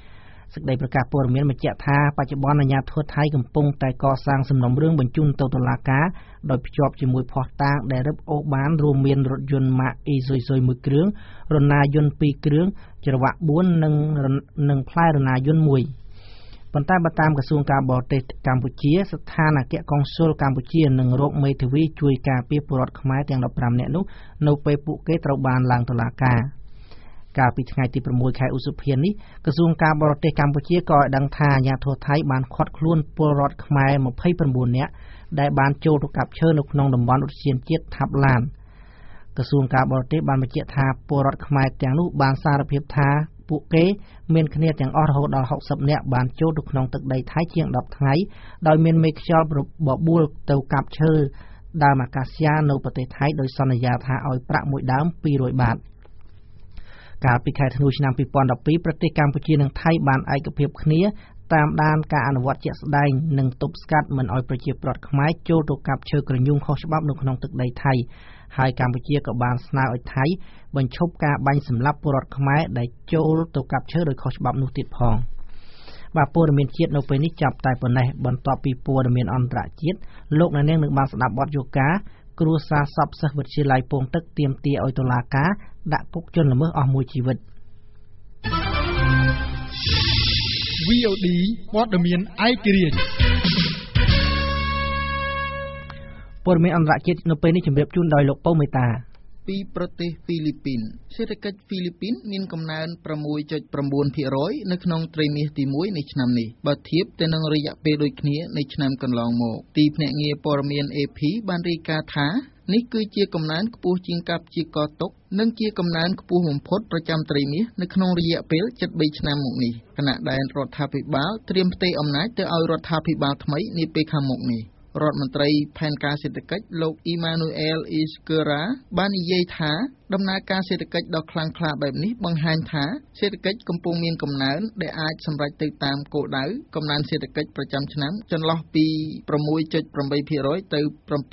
សេចក្តីប្រកាសព័ត៌មានបញ្ជាក់ថាបច្ចុប្បន្នអាជ្ញាធរថៃកំពុងតែកសាងសំណុំរឿងបញ្ជូនទៅតុលាការដោយភ្ជាប់ជាមួយភស្តុតាងដែលរឹបអូសបានរួមមានរថយន្ត Mark Isuzu 1គ្រឿងរណាយន្ត2គ្រឿងច្រវាក់4និងផ្លែរណាយន្ត1ប៉ុន្តែបើតាមក្រសួងការបរទេសកម្ពុជាស្ថានអគ្គកុងស៊ុលកម្ពុជានឹងរកមេធាវីជួយការពារពលរដ្ឋខ្មែរទាំង15នាក់នោះនៅពេលពួកគេត្រូវបានឡើងតុលាការកាលពីថ្ងៃទី6ខែឧសភានេះក្រសួងការបរទេសកម្ពុជាក៏ឲ្យដឹងថាអាជ្ញាធរថៃបានឃាត់ខ្លួនពលរដ្ឋខ្មែរ29នាក់ដែលបានចូលទៅកាប់ឈើនៅក្នុងតំបន់ឧទ្យានជាតិថាប់ឡានក្រសួងការបរទេសបានបញ្ជាក់ថាពលរដ្ឋខ្មែរទាំងនោះបានសារភាពថាពួកគេមានគ្នាទាំងអស់រហូតដល់60នាក់បានចូលទៅក្នុងទឹកដីថៃជាង10ថ្ងៃដោយមានមេខ្យល់បបួលទៅកាប់ឈើដើមអាកាសយ៉ានៅប្រទេសថៃដោយសន្យាថាឲ្យប្រាក់មួយដើម200បាតកាលពីខែធ្នូឆ្នាំ2012ប្រទេសកម្ពុជានិងថៃបានឯកភាពគ្នាតាមដានការអនុវត្តជាក់ស្ដែងនិងទប់ស្កាត់មិនឲ្យប្រជាពលរដ្ឋខ្មែរចូលទៅកាប់ឈើក្រញូងខុសច្បាប់នៅក្នុងទឹកដីថៃហើយកម្ពុជាក៏បានស្នើឲ្យថៃបញ្ឈប់ការបាញ់សម្លាប់ពលរដ្ឋខ្មែរដែលចូលទៅកាប់ឈើដោយខុសច្បាប់នោះទៀតផងបាទព័ត៌មានជាតិនៅពេលនេះចាប់តែប៉ុណ្ណេះបន្ទាប់ពីព័ត៌មានអន្តរជាតិលោកអ្នកនាងនឹងបានស្ដាប់បទយូកាគ្រួសារសពសិស្សវិទ្យាល័យពងទឹកទាមទារឲ្យតុលាការដាក់គុកជនល្មើសអស់មួយជីវិត VOD ព័ត៌មានឯករាជ្យព័ត៌មានអន្តរជាតិនៅពេលនេះជម្រាបជូនដោយលោកពៅមេតាពីប្រទេសហ្វីលីពីនសេដ្ឋកិច្ចហ្វីលីពីនមានកំណើន 6.9% នៅក្នុងត្រីមាសទី1នៃឆ្នាំនេះបើធៀបទៅនឹងរយៈពេលដូចគ្នានៃឆ្នាំកន្លងមកទីភ្នាក់ងារព័ត៌មាន AP បានរាយការណ៍ថានេះគឺជាកំណើនខ្ពស់ជាងការព្យាករណ៍ទុកនិងជាកំណើនខ្ពស់បំផុតប្រចាំត្រីមាសនៅក្នុងរយៈពេល73ឆ្នាំមកនេះខណៈដែលរដ្ឋាភិបាលត្រៀមផ្ទេរអំណាចទៅឲ្យរដ្ឋាភិបាលថ្មីនាពេលខាងមុខនេះរដ្ឋមន្ត្រីផែនការសេដ្ឋកិច្ចលោក Emmanuel Esquerra បាននិយាយថាដំណើរការសេដ្ឋកិច្ចដ៏ខ្លាំងក្លាបែបនេះបង្ហាញថាសេដ្ឋកិច្ចកំពុងមានកំណើនដែលអាចសម្រេចទៅតាមគោលដៅកំណើនសេដ្ឋកិច្ចប្រចាំឆ្នាំចន្លោះពី 6.8% ទៅ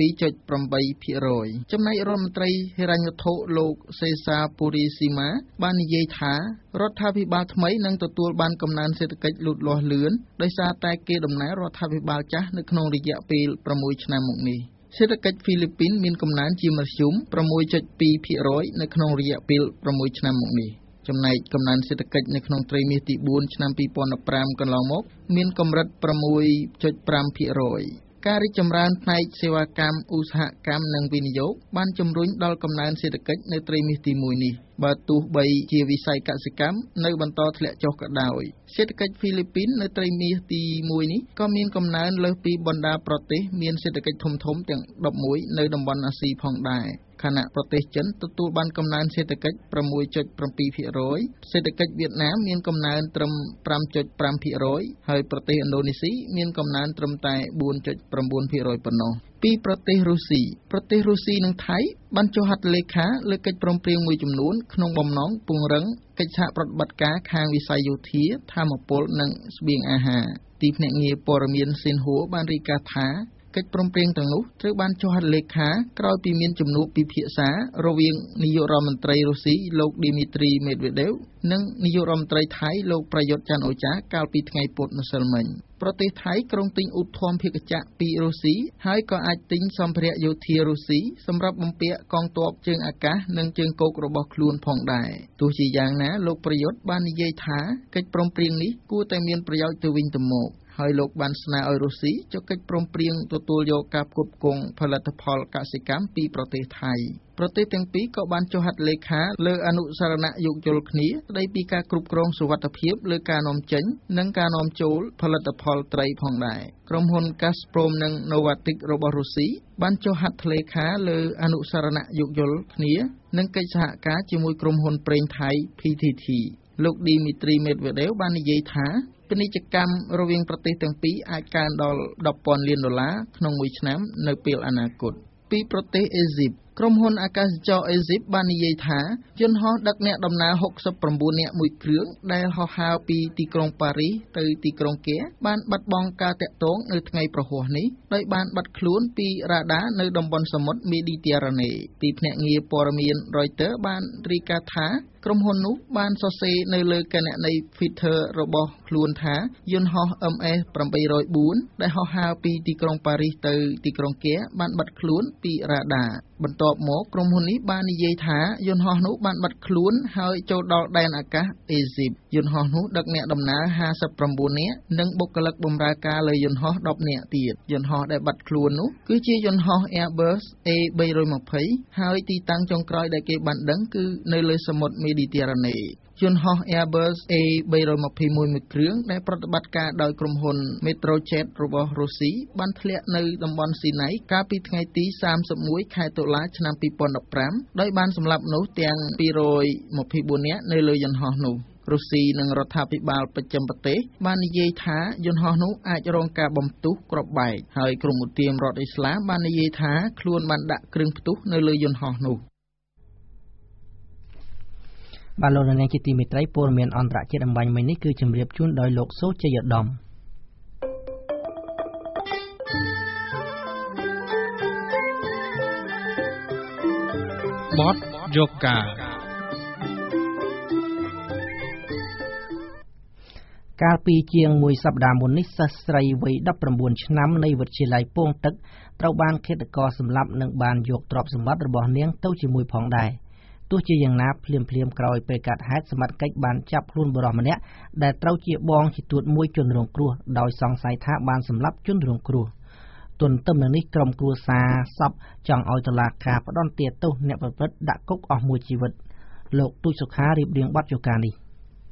7.8% ចំណែករដ្ឋមន្ត្រីហិរញ្ញវត្ថុលោក Cesar Purisima បាននិយាយថារដ្ឋាភិបាលថ្មីនឹងទទួលបានកំណើនសេដ្ឋកិច្ចលូតលាស់លឿនដោយសារតែគេដំណើររដ្ឋាភិបាលចាស់នៅក្នុងរយៈពេល6ឆ្នាំមកនេះសេដ្ឋកិច្ចហ្វីលីពីនមានកំណើនជាមធ្យម 6.2% នៅក្នុងរយៈពេល6ឆ្នាំមកនេះចំណែកកំណើនសេដ្ឋកិច្ចនៅក្នុងត្រីមាសទី4ឆ្នាំ2015កន្លងមកមានកម្រិត 6.5%ការរីកចម្រើនផ្នែកសេវាកម្មឧស្សាហកម្មនិងវិនិយោគបានជំរុញដល់កំណើនសេដ្ឋកិច្ចនៅត្រីមាសទី1នេះបើទោះបីជាវិស័យកសិកម្មនៅបន្តធ្លាក់ចុះក៏ដោយសេដ្ឋកិច្ចហ្វីលីពីននៅត្រីមាសទី1នេះក៏មានកំណើនលើសពីបណ្ដាប្រទេសមានសេដ្ឋកិច្ចធំៗទាំង11នៅតំបន់អាស៊ីផងដែរខណៈប្រទេសចិនទទួលបានកំណើនសេដ្ឋកិច្ច 6.7% សេដ្ឋកិច្ចវៀតណាមមានកំណើនត្រឹម 5.5% ហើយប្រទេសឥណ្ឌូនេស៊ីមានកំណើនត្រឹមតែ 4.9% ប៉ុណ្ណោះពីប្រទេសរុស្ស៊ីនិងថៃបានចុះហត្ថលេខាលើកិច្ចព្រមព្រៀងមួយចំនួនក្នុងបំណងពង្រឹងកិច្ចសហប្រតិបត្តិការខាងវិស័យយោធាថាមពលនិងស្បៀងអាហារទីភ្នាក់ងារព័ត៌មានស៊ីនហួរបានរាយការណ៍ថាកិច្ចព្រមព្រៀងទាំងនោះត្រូវបានចុះហត្ថលេខាក្រោយពីមានជំនួបពិភាក្សារវាងនាយករដ្ឋមន្ត្រីរុស្ស៊ីលោក Dmitry Medvedev និងនាយករដ្ឋមន្ត្រីថៃលោកប្រយុទ្ធច័ន្ទអូចាកាលពីថ្ងៃពុធម្សិលមិញប្រទេសថៃក្រុងទិញឧបត្ថម្ភភាគចក្រពីរុស្ស៊ីហើយក៏អាចទិញសម្ភារៈយោធារុស្ស៊ីសម្រាប់បំពាក់កងទ័ពជើងអាកាសនិងជើងគោករបស់ខ្លួនផងដែរទោះជាយ៉ាងណាលោកប្រយុទ្ធបាននិយាយថាកិច្ចព្រមព្រៀងនេះគួរតែមានប្រយោជន៍ទៅវិញទៅមកហើយលោកបានស្នើឲ្យរុស្ស៊ីចុះកិច្ចព្រមព្រៀងទទួលយកការផ្គត់ផ្គង់ផលិតផលកសិកម្មពីប្រទេសថៃប្រទេសទាំងពីរក៏បានចុះហត្ថលេខាលើអនុស្សរណៈយោគយល់គ្នាស្ដីពីការគ្រប់គ្រងសុវត្ថិភាពលើការនាំចេញនិងការនាំចូលផលិតផលត្រីផងដែរក្រុមហ៊ុន Gazprom និង Novatek របស់រុស្ស៊ីបានចុះហត្ថលេខាលើអនុស្សរណៈយោគយល់គ្នានិងកិច្ចសហការជាមួយក្រុមហ៊ុនប្រេងថៃ PTT លោក Dmitry Medvedev បាននិយាយថាពាណិជ្ជកម្មរវាងប្រទេសទាំងពីរអាចកើនដល់ $10,000 លានក្នុងមួយឆ្នាំនៅពេលអនាគតពីប្រទេសអេស៊ីបក្រុមហ៊ុនអាកាសចរអេស៊ីបបាននិយាយថាយន្តហោះដឹកអ្នកដំណើរ69នាក់មួយគ្រឿងដែលហោះហើរពីទីក្រុងប៉ារីសទៅទីក្រុងកែបានបាត់បង់ការតាក់ទងនៅថ្ងៃប្រហ័សនេះដោយបានបាត់ខ្លួនពីរ៉ាដានៅតំបន់សមុទ្រមេឌីទែរ៉ាណេទីភ្នាក់ងារព័ត៌មាន Reuters បានរាយការណ៍ថាក្រុមហ៊ុននោះបានសរសេរនៅលើគណនី Twitter របស់ខ្លួនថាយន្តហោះ MS 804ដែលហោះហើរពីទីក្រុងប៉ារីសទៅទីក្រុងកែបានបាត់ខ្លួនពីរ៉ាដាបន្ទាប់មកក្រុមហ៊ុននេះបាននិយាយថាយន្តហោះនោះបានបាត់ខ្លួនហើយចូលដល់ដែនអាកាសអេស៊ីបយន្តហោះនោះដឹកអ្នកដំណើរ59នាក់និងបុគ្គលិកបម្រើការលើយន្តហោះ10នាក់ទៀតយន្តហោះដែលបាត់ខ្លួននោះគឺជាយន្តហោះ Airbus A320 ហើយទីតាំងចុងក្រោយដែលគេបានដឹងគឺនៅលើសមុទ្រមេឌីទែរ៉ាណេយន្តហោះ Airbus A321 មួយគ្រឿងដែលប្រតិបត្តិការដោយក្រុមហ៊ុន Metrojet របស់រុស្ស៊ីបានធ្លាក់នៅតំបន់ស៊ីណៃកាលពីថ្ងៃទី31ខែតុលាឆ្នាំ2015ដោយបានសម្លាប់មនុស្សទាំង224នាក់នៅលើយន្តហោះនោះរុស្ស៊ីនិងរដ្ឋាភិបាលបស្ចិមប្រទេសបាននិយាយថាយន្តហោះនោះអាចរងការបំផ្ទុះគ្រាប់បែកហើយក្រុមឧទាមរដ្ឋអ៊ីស្លាមបាននិយាយថាខ្លួនបានដាក់គ្រឿងផ្ទុះនៅលើយន្តហោះនោះបាទលោកនាងជាទីមេត្រីព័ត៌មានអន្តរជាតិអំបញ្ញមិញនេះគឺជម្រាបជូនដោយលោកសូជ័យឧត្តមបទយកការកាលពីជាងមួយសប្តាហ៍មុននេះសិស្សស្រីវ័យ19ឆ្នាំនៃវិទ្យាល័យពងទឹកត្រូវបានឃាតករសម្លាប់និងបានយកទ្រព្យសម្បត្តិរបស់នាងទៅជាមួយផងដែរទោះជាយ៉ាងណាភ្លាមក្រោយពេលកាត់ហេតុសមត្ថកិច្ចបានចាប់ខ្លួនបុរសម្នាក់ដែលត្រូវជាបងជាទួតមួយជនរងគ្រោះដោយសង្ស័យថាបានសម្លាប់ជនរងគ្រោះទន្ទឹមនឹងនេះក្រុមគ្រួសារសពចង់ឲ្យតុលាការផ្តន្ទាទោសអ្នកប្រព្រឹត្តដាក់គុកអស់មួយជីវិតលោកទូចសុខារៀបរៀងបទយកានេះ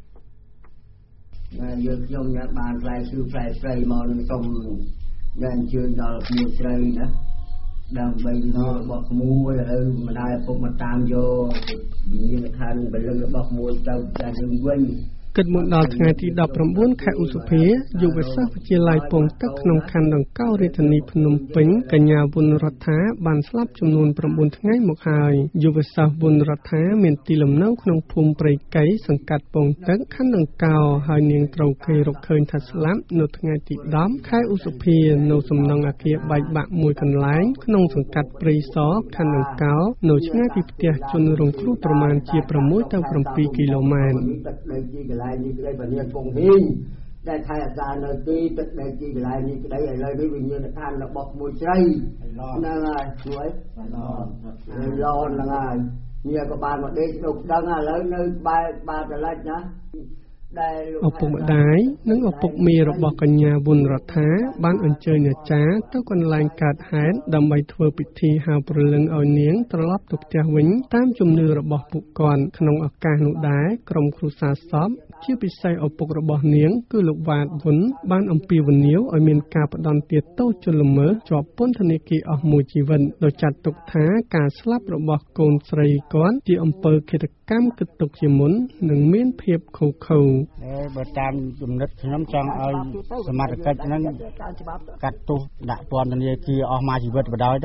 យើងខ្ញុំញ៉ាំបានផ្លែឈើផ្លែស្រីមកនឹងសុំបានអញ្ជើញដល់ក្មួយស្រីណាដើម្បីរបស់ក្មួយឥឡូវម្ដាយឪពុកមកតាមយកវិញ្ញាណក្ខន្ធបលឹងរបស់ក្មួយទៅតែយើងវិញគិតមកដល់ថ្ងៃទី19ខែឧសភាយុវសិស្សវិទ្យាល័យពងទឹកក្នុងខណ្ឌដង្កោរាជធានីភ្នំពេញកញ្ញាវុនរដ្ឋាបានស្លាប់ចំនួន9ថ្ងៃមកហើយយុវសិស្សវុនរដ្ឋាមានទីលំនៅក្នុងភូមិព្រៃកៃសង្កាត់ពងទឹកខណ្ឌដង្កោហើយនាងត្រូវគេរកឃើញថាស្លាប់នៅថ្ងៃទី10ខែឧសភានៅសំណង់អគារបែកបាក់មួយកន្លែងក្នុងសង្កាត់ព្រៃសរខណ្ឌដង្កោនៅឆ្ងាយពីផ្ទះជនរងគ្រោះប្រមាណជា6ទៅ7គីឡូម៉ែត្រកន្លែងនេះក្តីវិញ្ញាណពងហ៊ីងដែលថៃអាសានៅទីទឹកដែលជាកន្លែងនេះក្តីឥឡូវនេះវិញ្ញាណឋានរបស់ក្មួយស្រីហ្នឹងហើយជួយឡនហ្នឹងហើយនេះក៏បានមកដេកដូចដឹងឥឡូវនៅបាតលាច់ណាឪពុកម្ដាយនិងឪពុកមីរបស់កញ្ញាវុនរដ្ឋាបានអញ្ជើញអាចារ្យទៅកន្លែងកើតហេតុដើម្បីធ្វើពិធីហៅព្រលឹងឲ្យនាងត្រឡប់ទៅផ្ទះវិញតាមជំនឿរបស់ពួកគាត់ក្នុងឱកាសនោះដែរក្រុមគ្រួសារសពជាពិសេសឪពុករបស់នាងគឺលោកវ៉ាតវុនបានអំពាវនាវឲ្យមានការផ្តន្ទាទោសជនល្មើសជាប់ពន្ធនាគារអស់មួយជីវិតដោយចាត់ទុកថាការស្លាប់របស់កូនស្រីគាត់ជាអំពើឃាតកម្មគិតទុកជាមុននិងមានភាពឃោឃៅបើតាមជំនិតខ្ញុំចង់ឲ្យសមត្ថកិច្ចហ្នឹងកាត់ទោសដាក់ពន្ធនាគារអស់មួយជីវិតបណ្ដោយទៅ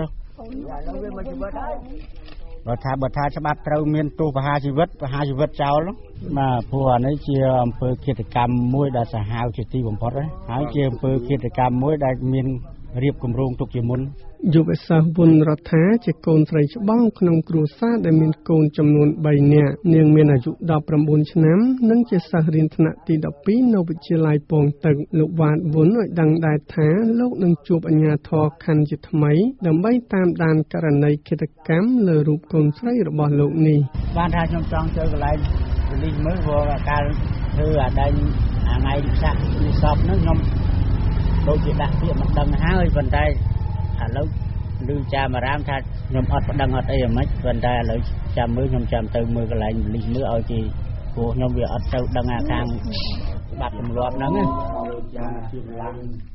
បើថាច្បាប់ត្រូវមានទោសប្រហារជីវិតចោលបាទព្រោះអានេះជាអំពើឃាតកម្មមួយដែលសាហាវជាទីបំផុតហើយជាអំពើឃាតកម្មមួយដែលមានរៀបគម្រោងទុកជាមុនយុវសិស្សវុនរដ្ឋាជាកូនស្រីច្បងក្នុងគ្រួសារដែលមានកូនចំនួន3នាក់នាងមានអាយុ19ឆ្នាំនិងជាសិស្សរៀនថ្នាក់ទី12នៅវិទ្យាល័យពងទឹកលោកវ៉ាតវុនឲ្យដឹងដែរថាលោកនឹងជួបអាជ្ញាធរខណ្ឌជាថ្មីដើម្បីតាមដានករណីឃាតកម្មលើរូបកូនស្រីរបស់លោកនេះបានថាខ្ញុំចង់ទៅកន្លែងប៉ូលីសមើលព្រោះកាលធ្វើអាដែងថ្ងៃវិសាខនេះសពហ្នឹងខ្ញុំដូចជាដាក់ពាក្យមិនដឹងហើយប៉ុន្តែឥឡូវឮចាមអារាមថាខ្ញុំអត់ប្តឹងអត់អីហ្មងប៉ុន្តែឥឡូវចាំមើលខ្ញុំចាំទៅមើលកន្លែងប៉ូលីសមើលឲ្យគេព្រោះខ្ញុំវាអត់ទៅដឹងអាខាងបាត់ទម្លាប់ហ្នឹងចាជាឡើង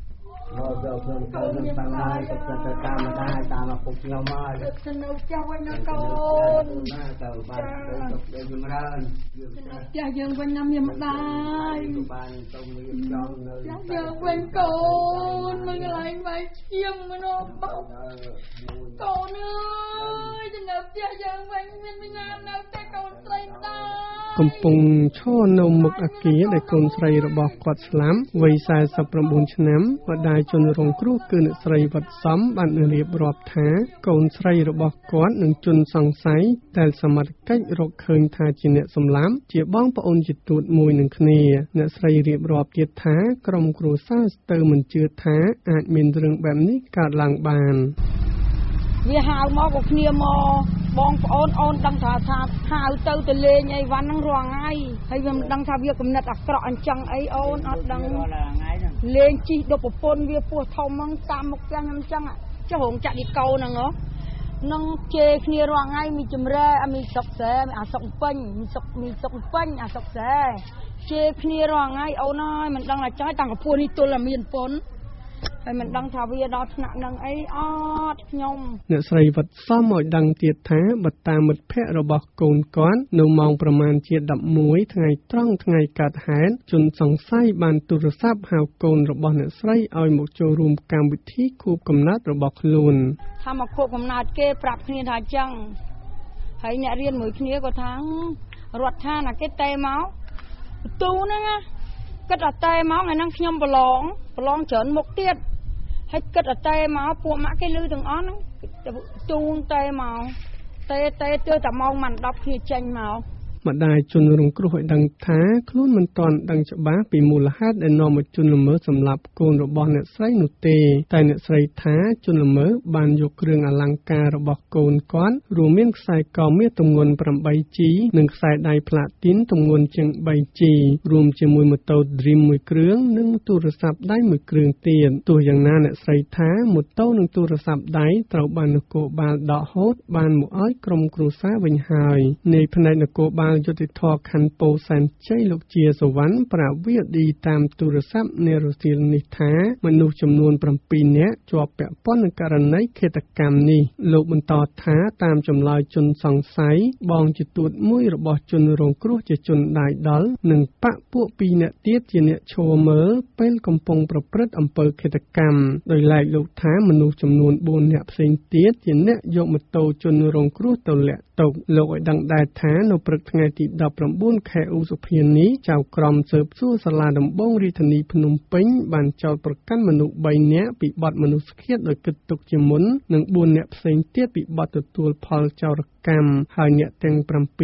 មកទៅខ្ញុំទៅនឹងតាំងហើយទៅតាមម្ដាយតាមឪពុកខ្ញុំមកទៅនៅចាស់វិញណាកូនណាទៅបានទៅចម្រើនចាស់យើងវិញណាមានម្ដាយបានទៅមានចង់នៅចាស់យើងវិញកូនមកកន្លែងវាយឈាមមកបោកកូនអើយទៅនៅចាស់យើងវិញមានណានៅតែកូនស្រីម្ដាយកំពុងឈរនៅមុខអគារដែលកូនស្រីរបស់គាត់ស្លាប់វ័យ49ឆ្នាំម្ដាយជនរងគ្រោះគឺអ្នកស្រីវត្តសំបានរៀបរាប់ថាកូនស្រីរបស់គាត់នឹងជនសង្ស័យដែលសមត្ថកិច្ចរកឃើញថាជាអ្នកសម្លាប់ជាបងប្អូនជាទូតមួយនឹងគ្នាអ្នកស្រីរៀបរាប់ទៀតថាក្រុមគ្រួសារស្ទើរមិនជឿថាអាចមានរឿងបែបនេះកើតឡើងបានវាហៅមកក៏គ្នាមកបងប្អូនអូនដឹងថាហៅទៅលេងអីវ៉ាន់ហ្នឹងរាល់ថ្ងៃហើយវាមិនដឹងថាវាគំនិតអាក្រក់អញ្ចឹងអីអូនអត់ដឹងលេងជីដប់ប្រពន្ធវាពោះធំហ្នឹងតាមមុខផ្ទះខ្ញុំអញ្ចឹងចុះរងចាក់ឌីកូហ្នឹងនឹងជេរគ្នារាល់ថ្ងៃមានចម្រែមានសុកសែអាសុកពេញមានសុកពេញអាសុកសែជេរគ្នារាល់ថ្ងៃអូនអើយមិនដឹងថាចាស់តាំងកពួននេះទល់តែមានប៉ុនហើយមិនដឹងថាវាដល់ថ្នាក់នឹងអីអត់ខ្ញុំអ្នកស្រីវត្តសំឲ្យដឹងទៀតថាបតាមិត្តភ័ក្តិរបស់កូនគាត់នៅម៉ោងប្រមាណជា11ថ្ងៃត្រង់ថ្ងៃកើតហេតុជនសង្ស័យបានទូរស័ព្ទហៅកូនរបស់អ្នកស្រីឲ្យមកចូលរួមកម្មវិធីខួបកំណើតរបស់ខ្លួនថាមកខួបកំណើតគេប្រាប់គ្នាថាអញ្ចឹងហើយអ្នករៀនមួយគ្នាក៏ថារដ្ឋាណាគេតេមកបន្ទូហ្នឹងណាគិតតែតេមកថ្ងៃហ្នឹងខ្ញុំប្រឡងច្រើនមុខទៀតហើយគិតតែមកពួកម៉ាក់គេលឺទាំងអស់ហ្នឹងទូនតែមកតែតែម៉ោងមិន10គ្នាចេញមកម្ដាយជនរងគ្រោះឲ្យដឹងថាខ្លួនមិនទាន់ដឹងច្បាស់ពីមូលហេតុដែលនាំឲ្យជនល្មើសសម្លាប់កូនរបស់អ្នកស្រីនោះទេតែអ្នកស្រីថាជនល្មើសបានយកគ្រឿងអលង្ការរបស់កូនគាត់រួមមានខ្សែកមាសទម្ងន់ 8G និងខ្សែដៃផ្លាទីនទម្ងន់ជាង 3G រួមជាមួយម៉ូតូ Dream មួយគ្រឿងនិងទូរស័ព្ទដៃមួយគ្រឿងទៀតទោះយ៉ាងណាអ្នកស្រីថាម៉ូតូនិងទូរស័ព្ទដៃត្រូវបាននគរបាលដកហូតបានមកឲ្យក្រុមគ្រួសារវិញហើយនៃផ្នែកនគរបាលយុតិធម៌ខណ្ឌពោធិ៍សែនជ័យលោកជាសវណ្ណប្រាប់វាឌីតាមទូរស័ព្ទនារសៀលនេះថាមនុស្សចំនួន7នាក់ជាប់ពាក់ព័ន្ធនឹងករណីឃាតកម្មនេះលោកបន្តថាតាមចម្លើយជនសង្ស័យបងជាទួតមួយរបស់ជនរងគ្រោះជាជនដាយដល់និងបកពួក2នាក់ទៀតជាអ្នកឈរមើលពេលកំពុងប្រព្រឹត្តអំពើឃាតកម្មដោយឡែកលោកថាមនុស្សចំនួន4នាក់ផ្សេងទៀតជាអ្នកយកម៉ូតូជនរងគ្រោះទៅលាក់ទុកលោកឲ្យដឹងដែរថានៅព្រឹកថ្ងៃទី19ខែឧសភានេះចៅក្រមស៊ើបសួរសាលាដំបងរាជធានីភ្នំពេញបានចោទប្រកាន់មនុស្ស3នាក់ពីបទមនុស្សឃាតដោយគិតទុកជាមុននិង4នាក់ផ្សេងទៀតពីបទទទួលផលចោរកម្មហើយអ្នកទាំង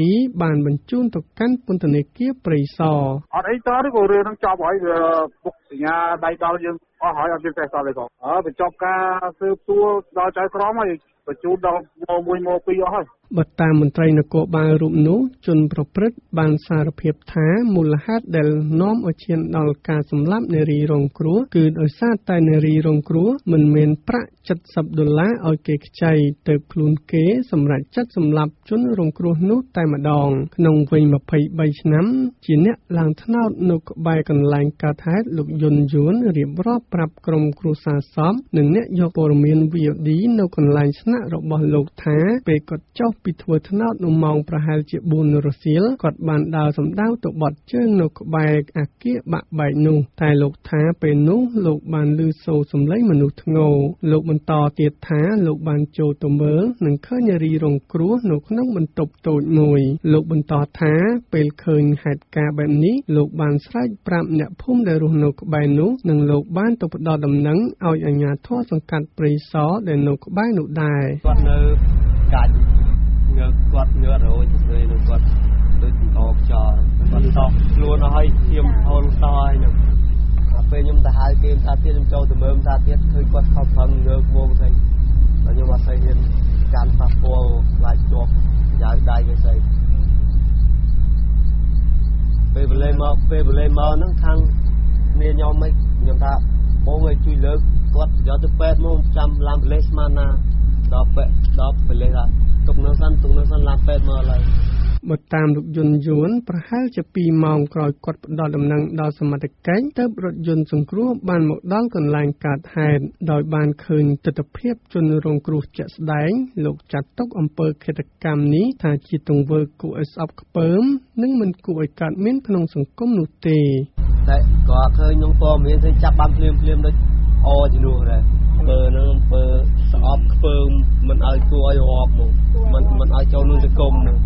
7បានបញ្ជូនទៅកាន់ពន្ធនាគារព្រៃសរអត់អីតទេក៏រឿងនឹងចប់ហើយវាពុកសញ្ញាដៃដល់យើងអស់ហើយអត់មានតែសល់ទេក៏បញ្ចប់ការស៊ើបសួរដល់ចៅក្រមហើយបញ្ជូនដល់1 មក 2អស់ហើយបើតាមមន្ត្រីនគរបាលរូបនោះជនប្រព្រឹត្តបានសារភាពថាមូលហេតុដែលនាំឲ្យឈានដល់ការសម្លាប់នារីរងគ្រោះគឺដោយសារតែនារីរងគ្រោះមិនមានប្រាក់$70ឲ្យគេខ្ចីទើបខ្លួនគេសម្រេចចិត្តសម្លាប់ជនរងគ្រោះនោះតែម្ដងក្នុងវ័យ23ឆ្នាំជាអ្នកឡើងថ្នោតនៅក្បែរកន្លែងកើតហេតុលោកយុនយួនរៀបរាប់ប្រាប់ក្រុមគ្រួសារសពនិងអ្នកយកព័ត៌មាន VOD នៅកន្លែងស្នាក់របស់លោកថាពេលគាត់ចុះពីធ្វើថ្នោតនៅម៉ោងប្រហែលជា4រសៀលគាត់បានដើរសម្ដៅទៅបត់ជើងនៅក្បែរអគារបាក់បែកនោះតែលោកថាពេលនោះលោកបានឮសូរសំឡេងមនុស្សធ្ងរលោកបន្តទៀតថាលោកបានចូលទៅមើលនិងឃើញនារីរងគ្រោះនៅក្នុងបន្ទប់តូចមួយលោកបន្តថាពេលឃើញហេតុការណ៍បែបនេះលោកបានស្រែកប្រាប់អ្នកភូមិដែលរស់នៅក្បែរនោះនិងលោកបានទៅផ្ដល់ដំណឹងឲ្យអាជ្ញាធរសង្កាត់ព្រៃសរដែលនៅក្បែរនោះដែរគាត់នៅកាច់គាត់ញើររួចទៅនឹងគាត់ដូចអោបចោលគាត់តោះខ្លួនឲ្យខ្ញុំអូនតហើយនឹងពេលខ្ញុំទៅហៅគេថាទៀតខ្ញុំចូលទៅមើលថាទៀតឃើញគាត់ខំប្រឹងងើបវងទៅខ្ញុំអត់ស្អីហ៊ានកាន់ប៉ាសពតខ្លាចជាប់យ៉ាវដៃគេស្អីពេលវេលាមកហ្នឹងខាងគ្នាខ្ញុំមិនខ្ញុំថាបងឲ្យជួយលើកគាត់យកទៅពេទ្យមកចាំឡាំប៉ូលីសស្មានណាដល់ប៉េដល់ប៉ូលីសហើយទុកនៅសិនឡាពេទ្យមកឡើយបើតាមលោកយន្តយួនប្រហែលជា2ម៉ោងក្រោយគាត់ផ្ដល់ដំណឹងដល់សមត្ថកិច្ចទើបរថយន្តសង្គ្រោះបានមកដល់កន្លែងកើតហេតុដោយបានឃើញទិដ្ឋភាពជនរងគ្រោះជាក់ស្ដែងលោកចាត់ទុកអំពើឃាតកម្មនេះថាជាទង្វើគួរឲ្យស្អប់ខ្ពើមនិងមិនគួរឲ្យកើតមានក្នុងសង្គមនោះទេតែក៏ឃើញក្នុងព័ត៌មានឃើញចាប់បានភ្លាមដូចជំនួសដែរបើនឹងបើស្អប់ខ្ពើមមិនឲ្យគួរឲ្យរាប់មកមិនឲ្យចូលក្នុងសង្គមនឹង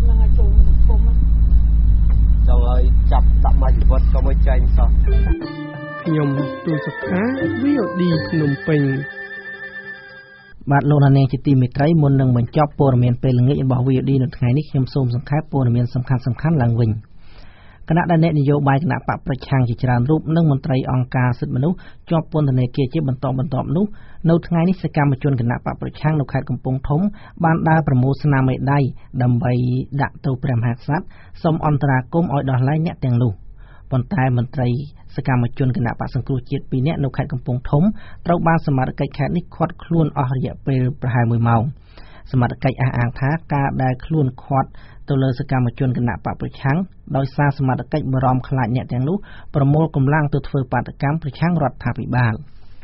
ចង់ឲ្យចាប់ដាក់មកជីវិតក៏មិនចាញ់សោះខ្ញុំទូសុខា VOD ភ្នំពេញបាទលោកនាងជាទីមេត្រីមុននឹងបញ្ចប់ព័ត៌មានពេលល្ងាចរបស់ VOD នៅថ្ងៃនេះខ្ញុំសូមសង្ខេបព័ត៌មានសំខាន់ៗឡើងវិញគណៈដែលអ្នកនយោបាយគណៈបកប្រឆាំងជាច្រើនរូបនិងមន្ត្រីអង្គការសិទ្ធិមនុស្សជាប់ពន្ធនាគារជាបន្តបន្ទាប់នោះនៅថ្ងៃនេះសកម្មជនគណៈបកប្រឆាំងនៅខេត្តកំពង់ធំបានដើរប្រមូលស្នាមមេដៃដើម្បីដាក់ទៅព្រះមហាក្សត្រសូមអន្តរាគមន៍ឲ្យដោះលែងអ្នកទាំងនោះប៉ុន្តែមន្ត្រីសកម្មជនគណៈបកសង្គ្រោះជាតិ2នាក់នៅខេត្តកំពង់ធំត្រូវបានសមត្ថកិច្ចខេត្តនេះឃាត់ខ្លួនអស់រយៈពេលប្រហែល1ម៉ោងសមត្ថកិច្ចអះអាងថាការដែលខ្លួនឃាត់ទៅលើសកម្មជនគណៈបកប្រឆាំងដោយសារសមត្ថកិច្ចបារម្ភខ្លាចអ្នកទាំងនោះប្រមូលកម្លាំងទៅធ្វើបាតកម្មប្រឆាំងរដ្ឋាភិបាល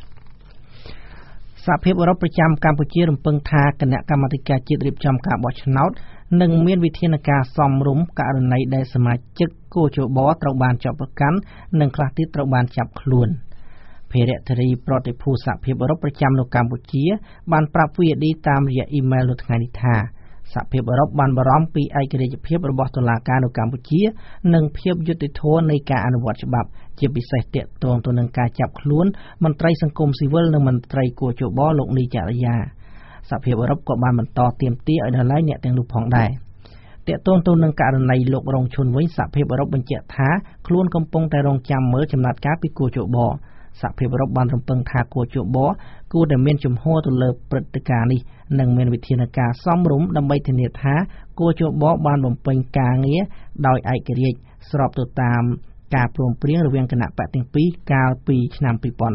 សហភាពអឺរ៉ុបប្រចាំកម្ពុជារំពឹងថាគណៈកម្មាធិការជាតិរៀបចំការបោះឆ្នោតនឹងមានវិធានការសមរម្យករណីដែលសមាជិកគូជបត្រូវបានចាប់ប្រកាន់និងខ្លះទៀតត្រូវបានចាប់ខ្លួនភារៈធារីប្រតិភូសហភាពអឺរ៉ុបប្រចាំនៅកម្ពុជាបានប្រាប់ VOD តាមរយៈអ៊ីមែលនៅថ្ងៃនេះថាសហភាពអឺរ៉ុបបានបារម្ភពីឯករាជ្យភាពរបស់តុលាការនៅកម្ពុជានិងភាពយុត្តិធម៌នៃការអនុវត្តច្បាប់ជាពិសេសទាក់ទងទៅនឹងការចាប់ខ្លួនមន្ត្រីសង្គមស៊ីវិលនិងមន្ត្រីគូជបលោកនីចរិយាសហភាពអឺរ៉ុបក៏បានបន្តទាមទារឲ្យដោះលែងអ្នកទាំងនោះផងដែរទាក់ទងទៅនឹងករណីលោករងឈុនវិញសហភាពអឺរ៉ុបបញ្ជាក់ថាខ្លួនកំពុងតែរងចាំមើលចំណាត់ការពីគូជបសហភាពអឺរ៉ុបបានរំពឹងថាគូជបគួរតែមានជំហរទៅលើព្រឹត្តិការណ៍នេះនិងមានវិធានការសមរម្យដើម្បីធានាថាគូជបបានបំពេញការងារដោយឯករាជ្យស្របទៅតាមការព្រមព្រៀងរវាងគណៈបកទាំងពីរកាលពីឆ្នាំ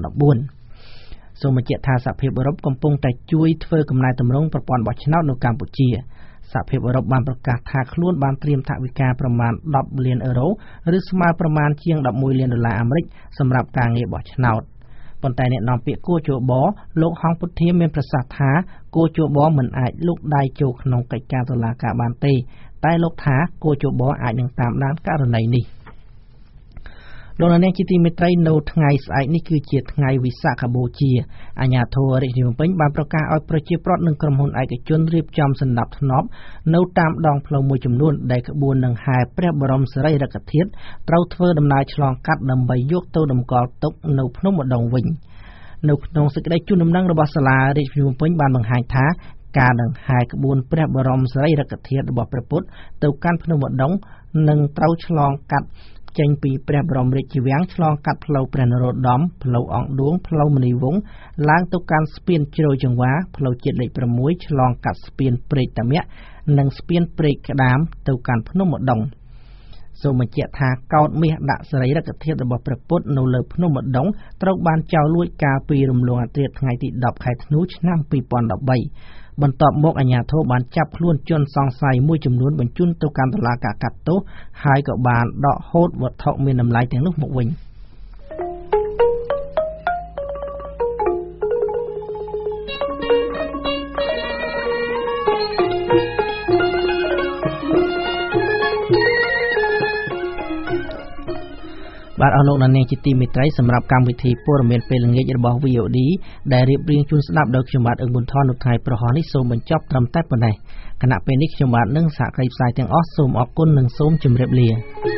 2014សូមបញ្ជាក់ថាសហភាពអឺរ៉ុបកំពុងតែជួយធ្វើកំណែទម្រង់ប្រព័ន្ធបោះឆ្នោតនៅកម្ពុជាសហភាពអឺរ៉ុបបានប្រកាសថាខ្លួនបានត្រៀមថវិកាប្រមាណ10លានអឺរ៉ូឬស្មើប្រមាណជាង11លានដុល្លារអាមេរិកសម្រាប់ការងារបោះឆ្នោតប៉ុន្តែអ្នកនាំពាក្យគូជបលោកហងពុធាមានប្រសាសន៍ថាគូជបមិនអាចលូកដៃចូលក្នុងកិច្ចការតុលាការបានទេតែលោកថាគូជបអាចនឹងតាមដានករណីនេះលោកនាងជាទីមេត្រីនៅថ្ងៃស្អែកនេះគឺជាថ្ងៃវិសាខបូជាអាជ្ញាធររាជធានីភ្នំពេញបានប្រកាសឲ្យប្រជាពលរដ្ឋនិងក្រុមហ៊ុនឯកជនរៀបចំសណ្ដាប់ធ្នាប់នៅតាមដងផ្លូវមួយចំនួនដែលក្បួននឹងហែព្រះបរមសារីរិកធាតុត្រូវធ្វើដំណើរឆ្លងកាត់ដើម្បីយកទៅតម្កល់ទុកនៅភ្នំឧដុង្គវិញនៅក្នុងសេចក្តីជូនដំណឹងរបស់សាលារាជធានីភ្នំពេញបានបង្ហាញថាការដង្ហែក្បួនព្រះបរមសារីរិកធាតុរបស់ព្រះពុទ្ធទៅកាន់ភ្នំឧដុង្គនឹងត្រូវឆ្លងកាត់ចេញពីព្រះបរមរាជវាំងឆ្លងកាត់ផ្លូវព្រះនរោត្តមផ្លូវអង្គឌួងផ្លូវមនីវង្សឡើងទៅកាន់ស្ពានជ្រោយចង្វាផ្លូវជាតិលេខ6ឆ្លងកាត់ស្ពានព្រែកតាមាក់និងស្ពានព្រែកក្តាមទៅកាន់ភ្នំឧដុង្គសូមបញ្ជាក់ថាកោដ្ឋមាសដាក់សារីរិកធាតុរបស់ព្រះពុទ្ធនៅលើភ្នំឧដុង្គត្រូវបានចោរលួចកាលពីរំលងអធ្រាត្រថ្ងៃទី10ខែធ្នូឆ្នាំ2013បន្ទាប់មកអាជ្ញាធរបានចាប់ខ្លួនជនសង្ស័យមួយចំនួនបញ្ជូនទៅកាន់តុលាការកាត់ទោសហើយក៏បានដកហូតវត្ថុមានតម្លៃទាំងនោះមកវិញបាទអរលោកនាងជាទីមេត្រីសម្រាប់កម្មវិធីព័ត៌មានពេលល្ងាចរបស់ VOD ដែលរៀបរៀងជូនស្ដាប់ដោយខ្ញុំបាទអឹងប៊ុនថននៅថ្ងៃប្រហោះនេះសូមបញ្ចប់ត្រឹមតែប៉ុណ្ណេះគណៈពេលនេះខ្ញុំបាទនិងសហគ្រាសផ្សាយទាំងអស់សូមអរគុណនិងសូមជម្រាបលា